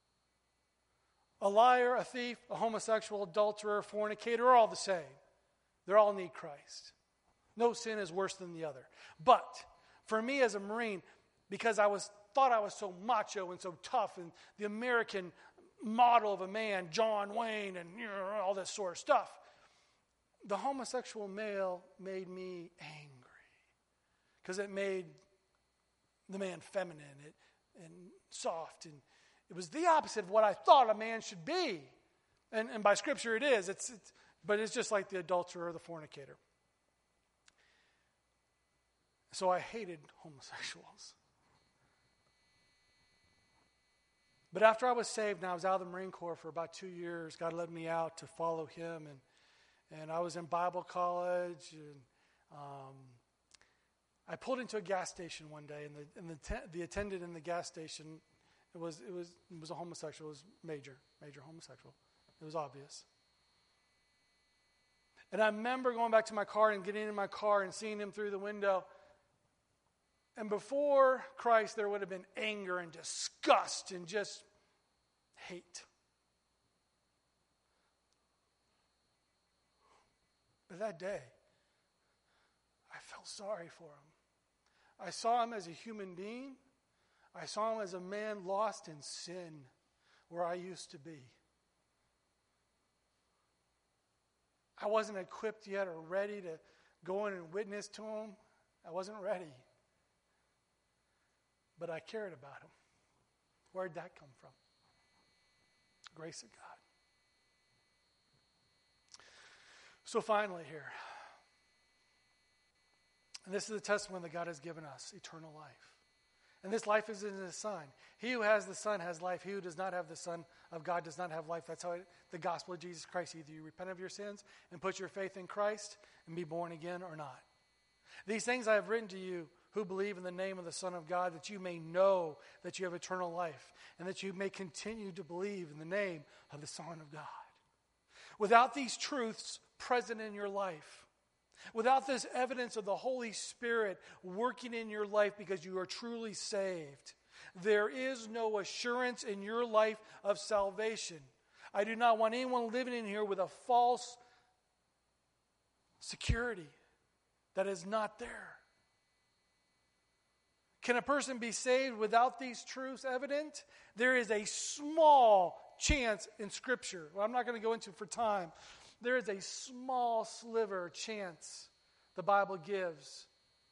A liar, a thief, a homosexual, adulterer, fornicator are all the same. They all need Christ. No sin is worse than the other. But for me as a Marine, because I thought I was so macho and so tough and the American model of a man, John Wayne and all this sort of stuff, the homosexual male made me angry because it made the man feminine and soft, and it was the opposite of what I thought a man should be. And by Scripture it is. But it's just like the adulterer or the fornicator. So I hated homosexuals. But after I was saved and I was out of the Marine Corps for about 2 years, God led me out to follow Him. And I was in Bible college. And I pulled into a gas station one day, and the attendant in the gas station, it was a homosexual. It was major homosexual. It was obvious. And I remember going back to my car and getting in my car and seeing him through the window. And before Christ, there would have been anger and disgust and just hate. But that day, I felt sorry for him. I saw him as a human being. I saw him as a man lost in sin where I used to be. I wasn't equipped yet or ready to go in and witness to him. I wasn't ready. But I cared about him. Where'd that come from? Grace of God. So finally here, and this is the testimony that God has given us, eternal life. And this life is in His Son. He who has the Son has life. He who does not have the Son of God does not have life. That's how the gospel of Jesus Christ. Either you repent of your sins and put your faith in Christ and be born again or not. These things I have written to you who believe in the name of the Son of God, that you may know that you have eternal life, and that you may continue to believe in the name of the Son of God. Without these truths present in your life, without this evidence of the Holy Spirit working in your life because you are truly saved, there is no assurance in your life of salvation. I do not want anyone living in here with a false security that is not there. Can a person be saved without these truths evident? There is a small chance in Scripture. Well, I'm not going to go into it for time. There is a small sliver chance the Bible gives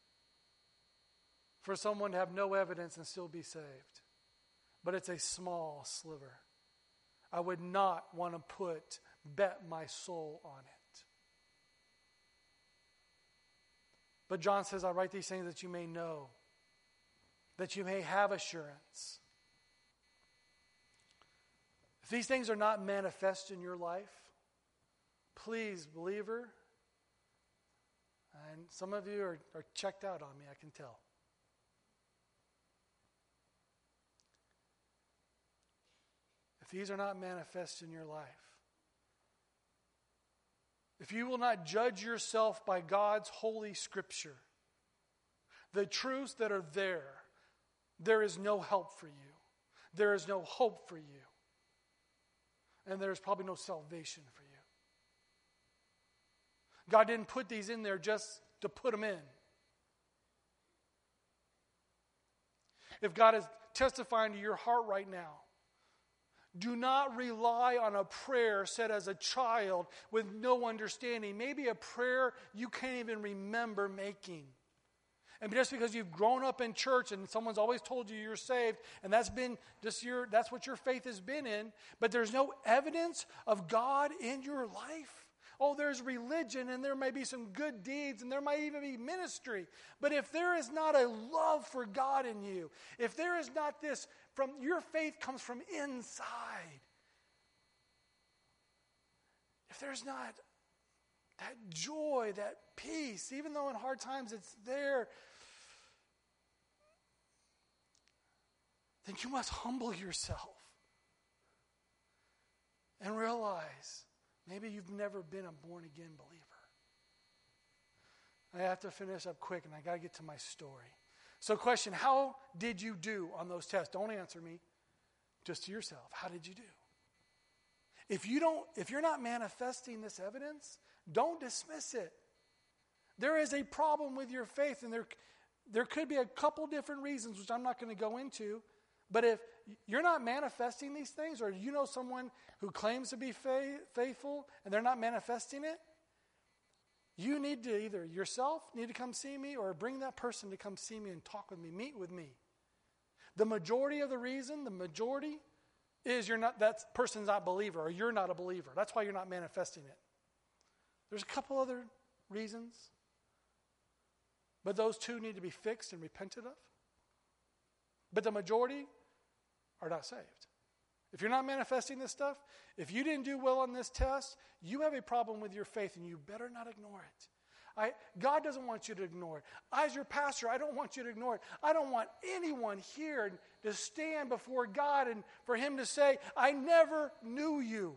for someone to have no evidence and still be saved. But it's a small sliver. I would not want to bet my soul on it. But John says, I write these things that you may know, that you may have assurance. If these things are not manifest in your life, please, believer, and some of you are checked out on me, I can tell. If these are not manifest in your life, if you will not judge yourself by God's holy Scripture, the truths that are there is no help for you. There is no hope for you. And there's probably no salvation for you. God didn't put these in there just to put them in. If God is testifying to your heart right now, do not rely on a prayer said as a child with no understanding. Maybe a prayer you can't even remember making. And just because you've grown up in church and someone's always told you you're saved, and that's what your faith has been in, but there's no evidence of God in your life. Oh, there's religion, and there may be some good deeds, and there might even be ministry. But if there is not a love for God in you, if there is not this, your faith comes from inside. If there's not that joy, that peace, even though in hard times it's there, then you must humble yourself and realize maybe you've never been a born-again believer. I have to finish up quick, and I got to get to my story. So question, how did you do on those tests? Don't answer me. Just to yourself. How did you do? If you're not manifesting this evidence, don't dismiss it. There is a problem with your faith, and there could be a couple different reasons, which I'm not going to go into. But if you're not manifesting these things, or you know someone who claims to be faithful and they're not manifesting it, you need to either yourself need to come see me or bring that person to come see me and talk with me, meet with me. The majority of the reason, is that person's not a believer or you're not a believer. That's why you're not manifesting it. There's a couple other reasons, but those two need to be fixed and repented of. But the majority are not saved. If you're not manifesting this stuff, if you didn't do well on this test, you have a problem with your faith, and you better not ignore it. God doesn't want you to ignore it. As your pastor, I don't want you to ignore it. I don't want anyone here to stand before God and for Him to say, I never knew you.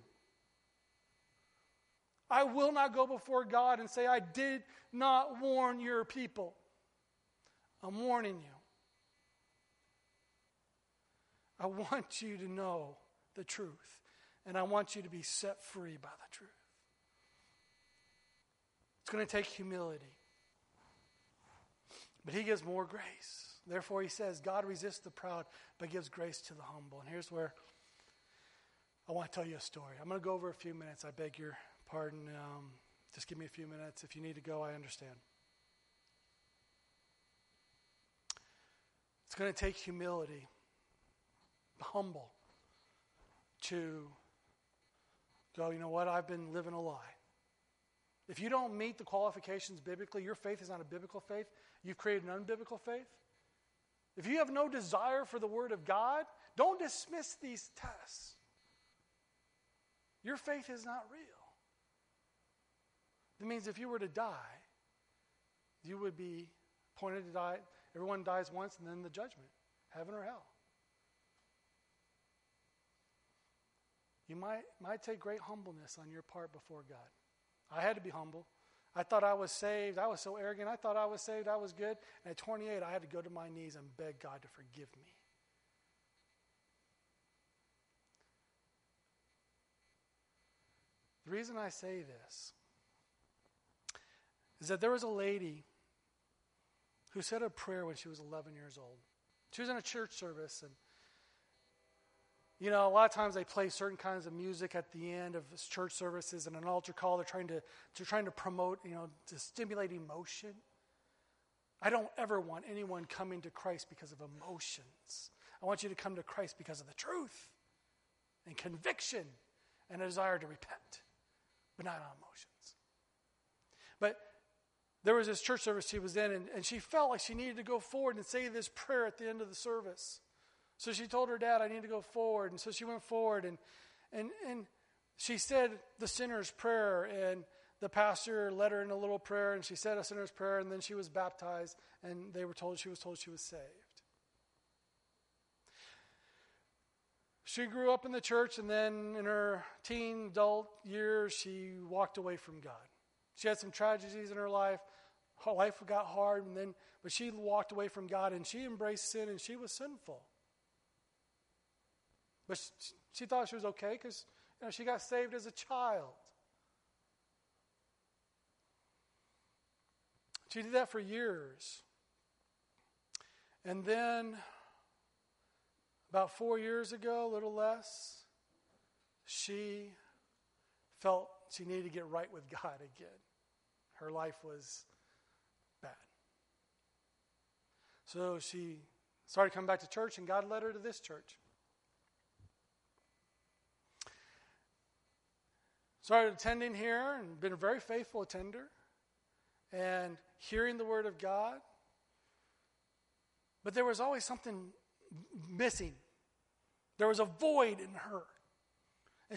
I will not go before God and say, I did not warn your people. I'm warning you. I want you to know the truth, and I want you to be set free by the truth. It's going to take humility. But he gives more grace. Therefore, he says, God resists the proud, but gives grace to the humble. And here's where I want to tell you a story. I'm going to go over a few minutes. I beg your pardon. Just give me a few minutes. If you need to go, I understand. It's going to take humility, humble, to go, you know what, I've been living a lie. If you don't meet the qualifications biblically, your faith is not a biblical faith. You've created an unbiblical faith. If you have no desire for the Word of God, don't dismiss these tests. Your faith is not real. That means if you were to die, you would be appointed to die. Everyone dies once and then the judgment, heaven or hell. You might take great humbleness on your part before God. I had to be humble. I thought I was saved. I was so arrogant. I thought I was saved. I was good. And at 28, I had to go to my knees and beg God to forgive me. The reason I say this is that there was a lady who said a prayer when she was 11 years old. She was in a church service, and you know, a lot of times they play certain kinds of music at the end of church services and an altar call. They're trying to promote, you know, to stimulate emotion. I don't ever want anyone coming to Christ because of emotions. I want you to come to Christ because of the truth and conviction and a desire to repent, but not on emotions. But there was this church service she was in, and she felt like she needed to go forward and say this prayer at the end of the service. So she told her dad, I need to go forward. And so she went forward, and she said the sinner's prayer, and the pastor led her in a little prayer, and she said a sinner's prayer, and then she was baptized, and she was told she was saved. She grew up in the church, and then in her teen, adult years, she walked away from God. She had some tragedies in her life. Her life got hard, but she walked away from God, and she embraced sin, and she was sinful. But she thought she was okay because she got saved as a child. She did that for years. And then, about 4 years ago, a little less, she felt she needed to get right with God again. Her life was bad. So she started coming back to church, and God led her to this church. Started attending here and been a very faithful attender and hearing the Word of God. But there was always something missing. There was a void in her. And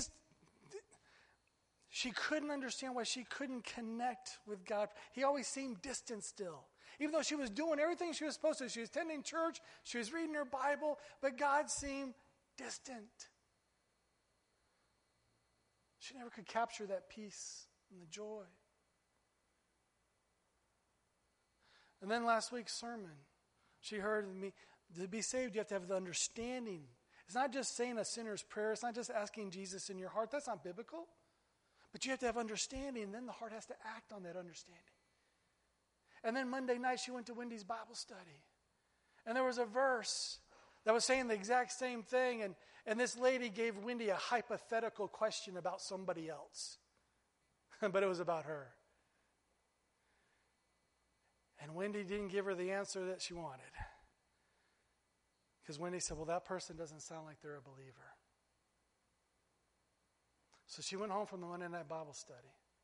she couldn't understand why she couldn't connect with God. He always seemed distant still. Even though she was doing everything she was supposed to. She was attending church. She was reading her Bible. But God seemed distant. She never could capture that peace and the joy. And then last week's sermon, she heard me, to be saved, you have to have the understanding. It's not just saying a sinner's prayer. It's not just asking Jesus in your heart. That's not biblical. But you have to have understanding, and then the heart has to act on that understanding. And then Monday night, she went to Wendy's Bible study. And there was a verse that was saying the exact same thing, and this lady gave Wendy a hypothetical question about somebody else. But it was about her. And Wendy didn't give her the answer that she wanted. Because Wendy said, well, that person doesn't sound like they're a believer. So she went home from the Monday night Bible study.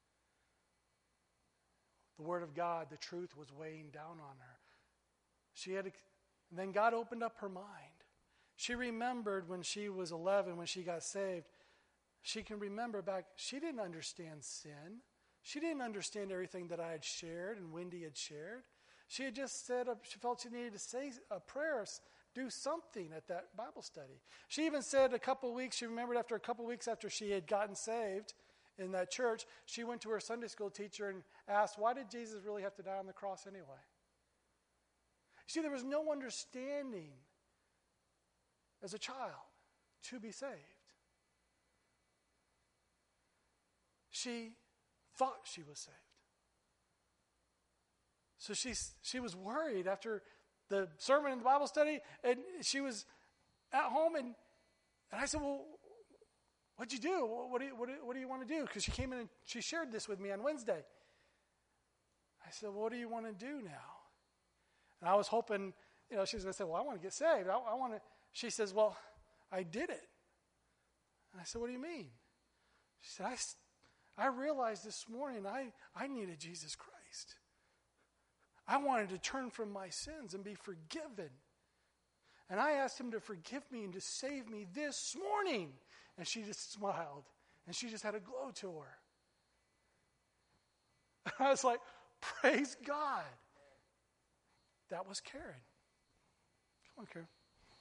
The Word of God, the truth was weighing down on her. And then God opened up her mind. She remembered when she was 11, when she got saved. She can remember back, she didn't understand sin. She didn't understand everything that I had shared and Wendy had shared. She had just said, she felt she needed to say a prayer, do something at that Bible study. She even said she remembered after a couple weeks after she had gotten saved in that church, she went to her Sunday school teacher and asked, why did Jesus really have to die on the cross anyway? See, there was no understanding as a child to be saved. She thought she was saved. So she was worried after the sermon and the Bible study, and she was at home, and I said, well, what'd you do? What do you want to do? Because she came in and she shared this with me on Wednesday. I said, well, what do you want to do now? And I was hoping, she was going to say, well, I want to get saved. I want to. She says, well, I did it. And I said, what do you mean? She said, I realized this morning I needed Jesus Christ. I wanted to turn from my sins and be forgiven. And I asked him to forgive me and to save me this morning. And she just smiled. And she just had a glow to her. I was like, praise God. That was Karen. Come on, Karen.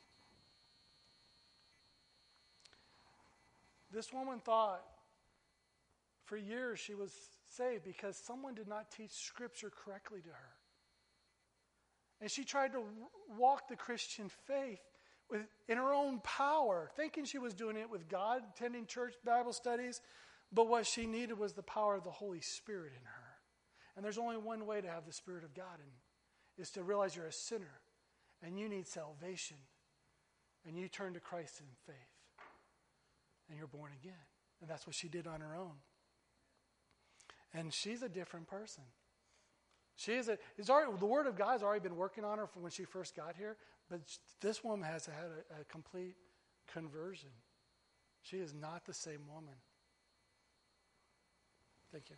This woman thought for years she was saved because someone did not teach Scripture correctly to her. And she tried to walk the Christian faith in her own power, thinking she was doing it with God, attending church Bible studies. But what she needed was the power of the Holy Spirit in her. And there's only one way to have the Spirit of God in, is to realize you're a sinner and you need salvation. And you turn to Christ in faith. And you're born again. And that's what she did on her own. And she's a different person. The Word of God has already been working on her from when she first got here, but this woman has had a complete conversion. She is not the same woman. Thank you.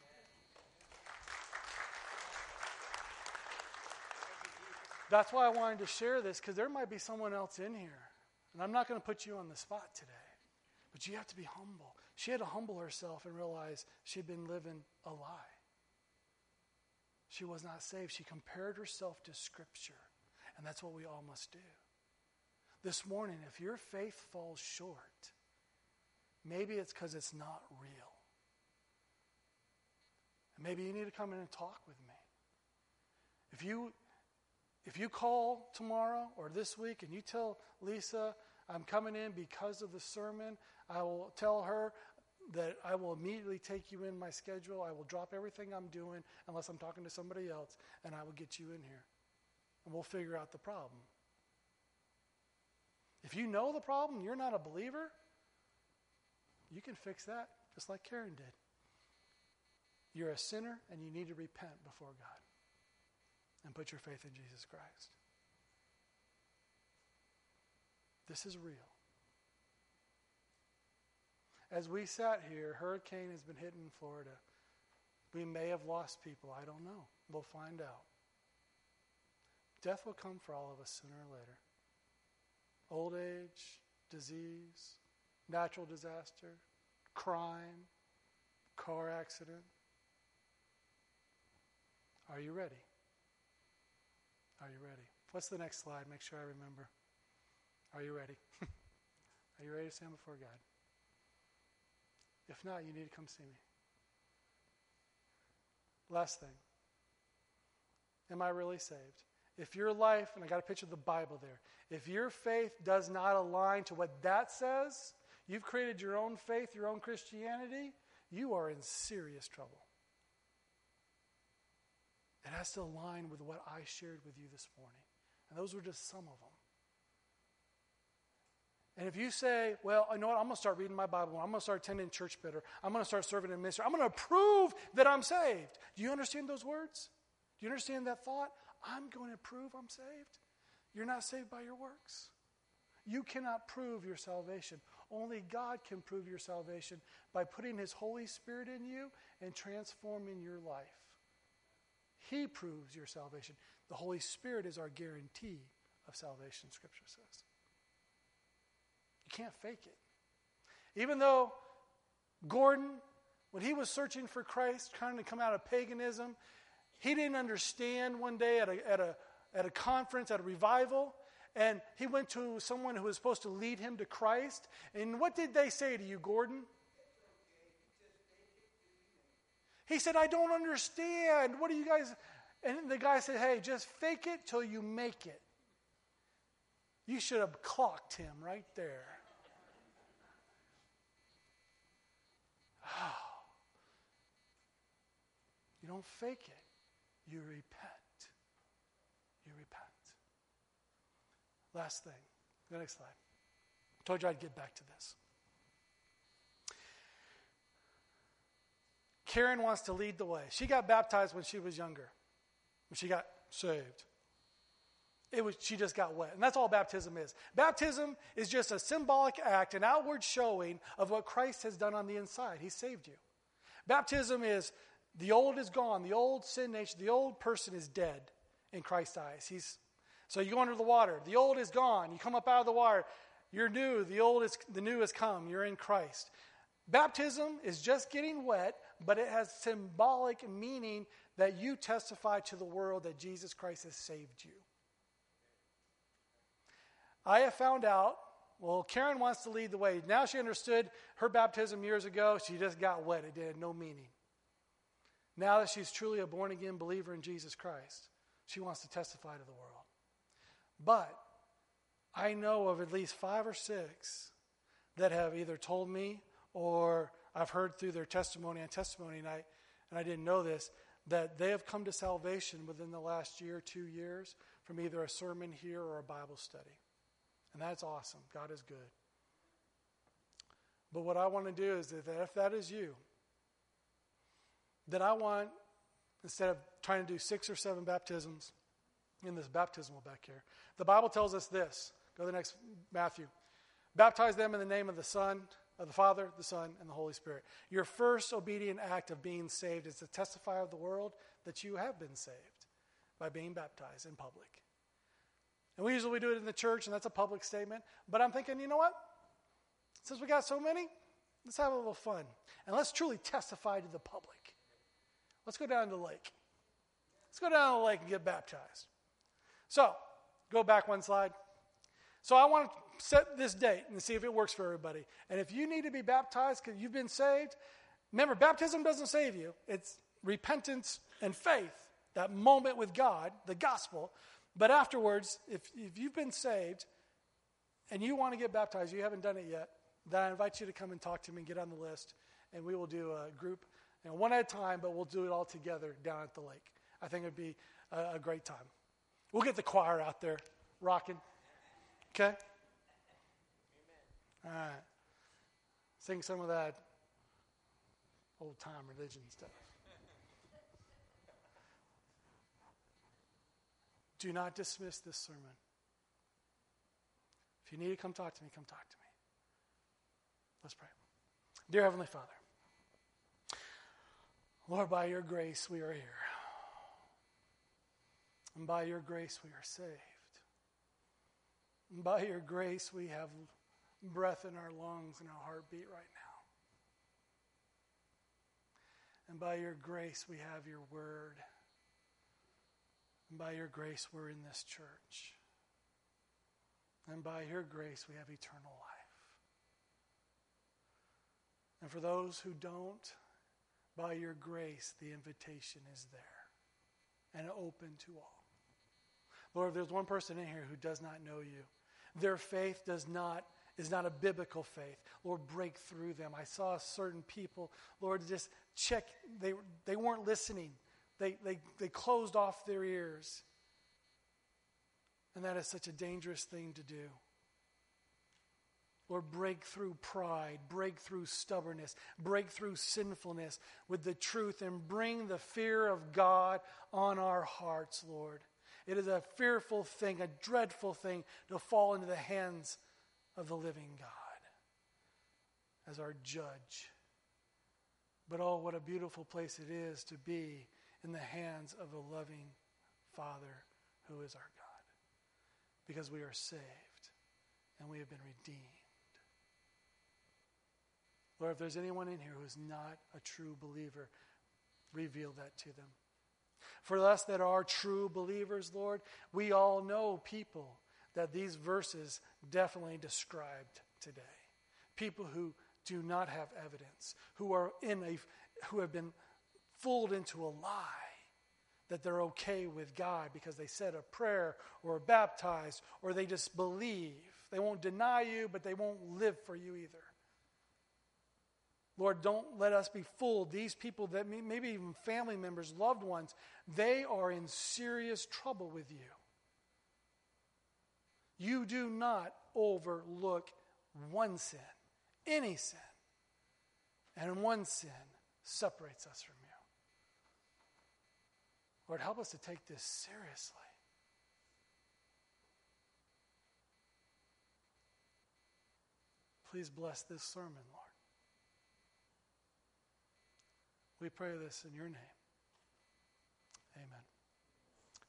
That's why I wanted to share this, because there might be someone else in here. And I'm not going to put you on the spot today, but you have to be humble. She had to humble herself and realize she'd been living a lie. She was not saved. She compared herself to Scripture. And that's what we all must do. This morning, if your faith falls short, maybe it's because it's not real. And maybe you need to come in and talk with me. If you call tomorrow or this week and you tell Lisa, I'm coming in because of the sermon, I will tell her that I will immediately take you in my schedule. I will drop everything I'm doing unless I'm talking to somebody else, and I will get you in here. And we'll figure out the problem. If you know the problem, you're not a believer, you can fix that just like Karen did. You're a sinner, and you need to repent before God and put your faith in Jesus Christ. This is real. As we sat here, hurricane has been hitting Florida. We may have lost people. I don't know. We'll find out. Death will come for all of us sooner or later. Old age, disease, natural disaster, crime, car accident. Are you ready? Are you ready? What's the next slide? Make sure I remember. Are you ready? Are you ready to stand before God? If not, you need to come see me. Last thing. Am I really saved? If your life, and I got a picture of the Bible there, if your faith does not align to what that says, you've created your own faith, your own Christianity, you are in serious trouble. It has to align with what I shared with you this morning. And those were just some of them. And if you say, well, you know what, I'm going to start reading my Bible more. I'm going to start attending church better. I'm going to start serving in ministry. I'm going to prove that I'm saved. Do you understand those words? Do you understand that thought? I'm going to prove I'm saved. You're not saved by your works. You cannot prove your salvation. Only God can prove your salvation by putting His Holy Spirit in you and transforming your life. He proves your salvation. The Holy Spirit is our guarantee of salvation, Scripture says. You can't fake it. Even though Gordon, when he was searching for Christ, trying to come out of paganism, he didn't understand one day at a conference, at a revival, and he went to someone who was supposed to lead him to Christ. And what did they say to you, Gordon? He said, I don't understand. What do you guys... And the guy said, hey, just fake it till you make it. You should have clocked him right there. Oh. You don't fake it. You repent. You repent. Last thing. The next slide. I told you I'd get back to this. Karen wants to lead the way. She got baptized when she was younger. When she got saved. She just got wet. And that's all baptism is. Baptism is just a symbolic act, an outward showing of what Christ has done on the inside. He saved you. Baptism is the old is gone. The old sin nature, the old person is dead in Christ's eyes. So you go under the water. The old is gone. You come up out of the water. You're new. The new has come. You're in Christ. Baptism is just getting wet, but it has symbolic meaning that you testify to the world that Jesus Christ has saved you. I have found out, Karen wants to lead the way. Now she understood her baptism years ago. She just got wet. It had no meaning. Now that she's truly a born-again believer in Jesus Christ, she wants to testify to the world. But I know of at least 5 or 6 that have either told me or I've heard through their testimony on testimony night, and I didn't know this, that they have come to salvation within the last year, 2 years, from either a sermon here or a Bible study. And that's awesome. God is good. But what I want to do is that if that is you, then I want, instead of trying to do 6 or 7 baptisms in this baptismal back here, the Bible tells us this. Go to the next, Matthew. Baptize them in the name of the Father, the Son, and the Holy Spirit. Your first obedient act of being saved is to testify of the world that you have been saved by being baptized in public. And we usually do it in the church, and that's a public statement. But I'm thinking, you know what? Since we got so many, let's have a little fun. And let's truly testify to the public. Let's go down to the lake. Let's go down to the lake and get baptized. So, go back one slide. So I want to set this date and see if it works for everybody. And if you need to be baptized because you've been saved, remember, baptism doesn't save you. It's repentance and faith, that moment with God, the gospel. But afterwards, if you've been saved and you want to get baptized, you haven't done it yet, then I invite you to come and talk to me and get on the list. And we will do a group, one at a time, but we'll do it all together down at the lake. I think it would be a great time. We'll get the choir out there rocking. Okay? Amen. All right. Sing some of that old-time religion stuff. Do not dismiss this sermon. If you need to come talk to me, come talk to me. Let's pray. Dear Heavenly Father, Lord, by your grace we are here. And by your grace we are saved. And by your grace we have breath in our lungs and our heartbeat right now. And by your grace we have your word. And by your grace we're in this church. And by your grace we have eternal life. And for those who don't, by your grace the invitation is there and open to all. Lord, if there's one person in here who does not know you, their faith is not a biblical faith. Lord, break through them. I saw certain people, Lord, just check. They weren't listening. They closed off their ears. And that is such a dangerous thing to do. Lord, break through pride, break through stubbornness, break through sinfulness with the truth and bring the fear of God on our hearts, Lord. It is a fearful thing, a dreadful thing to fall into the hands of the living God as our judge. But oh, what a beautiful place it is to be in the hands of a loving Father who is our God. Because we are saved and we have been redeemed. Lord, if there's anyone in here who is not a true believer, reveal that to them. For us that are true believers, Lord, we all know people that these verses definitely described today. People who do not have evidence, who have been fooled into a lie that they're okay with God because they said a prayer or are baptized or they just believe. They won't deny you, but they won't live for you either. Lord, don't let us be fooled. These people that maybe even family members, loved ones, they are in serious trouble with you. You do not overlook one sin, any sin. And one sin separates us from you. Lord, help us to take this seriously. Please bless this sermon, Lord. We pray this in your name. Amen.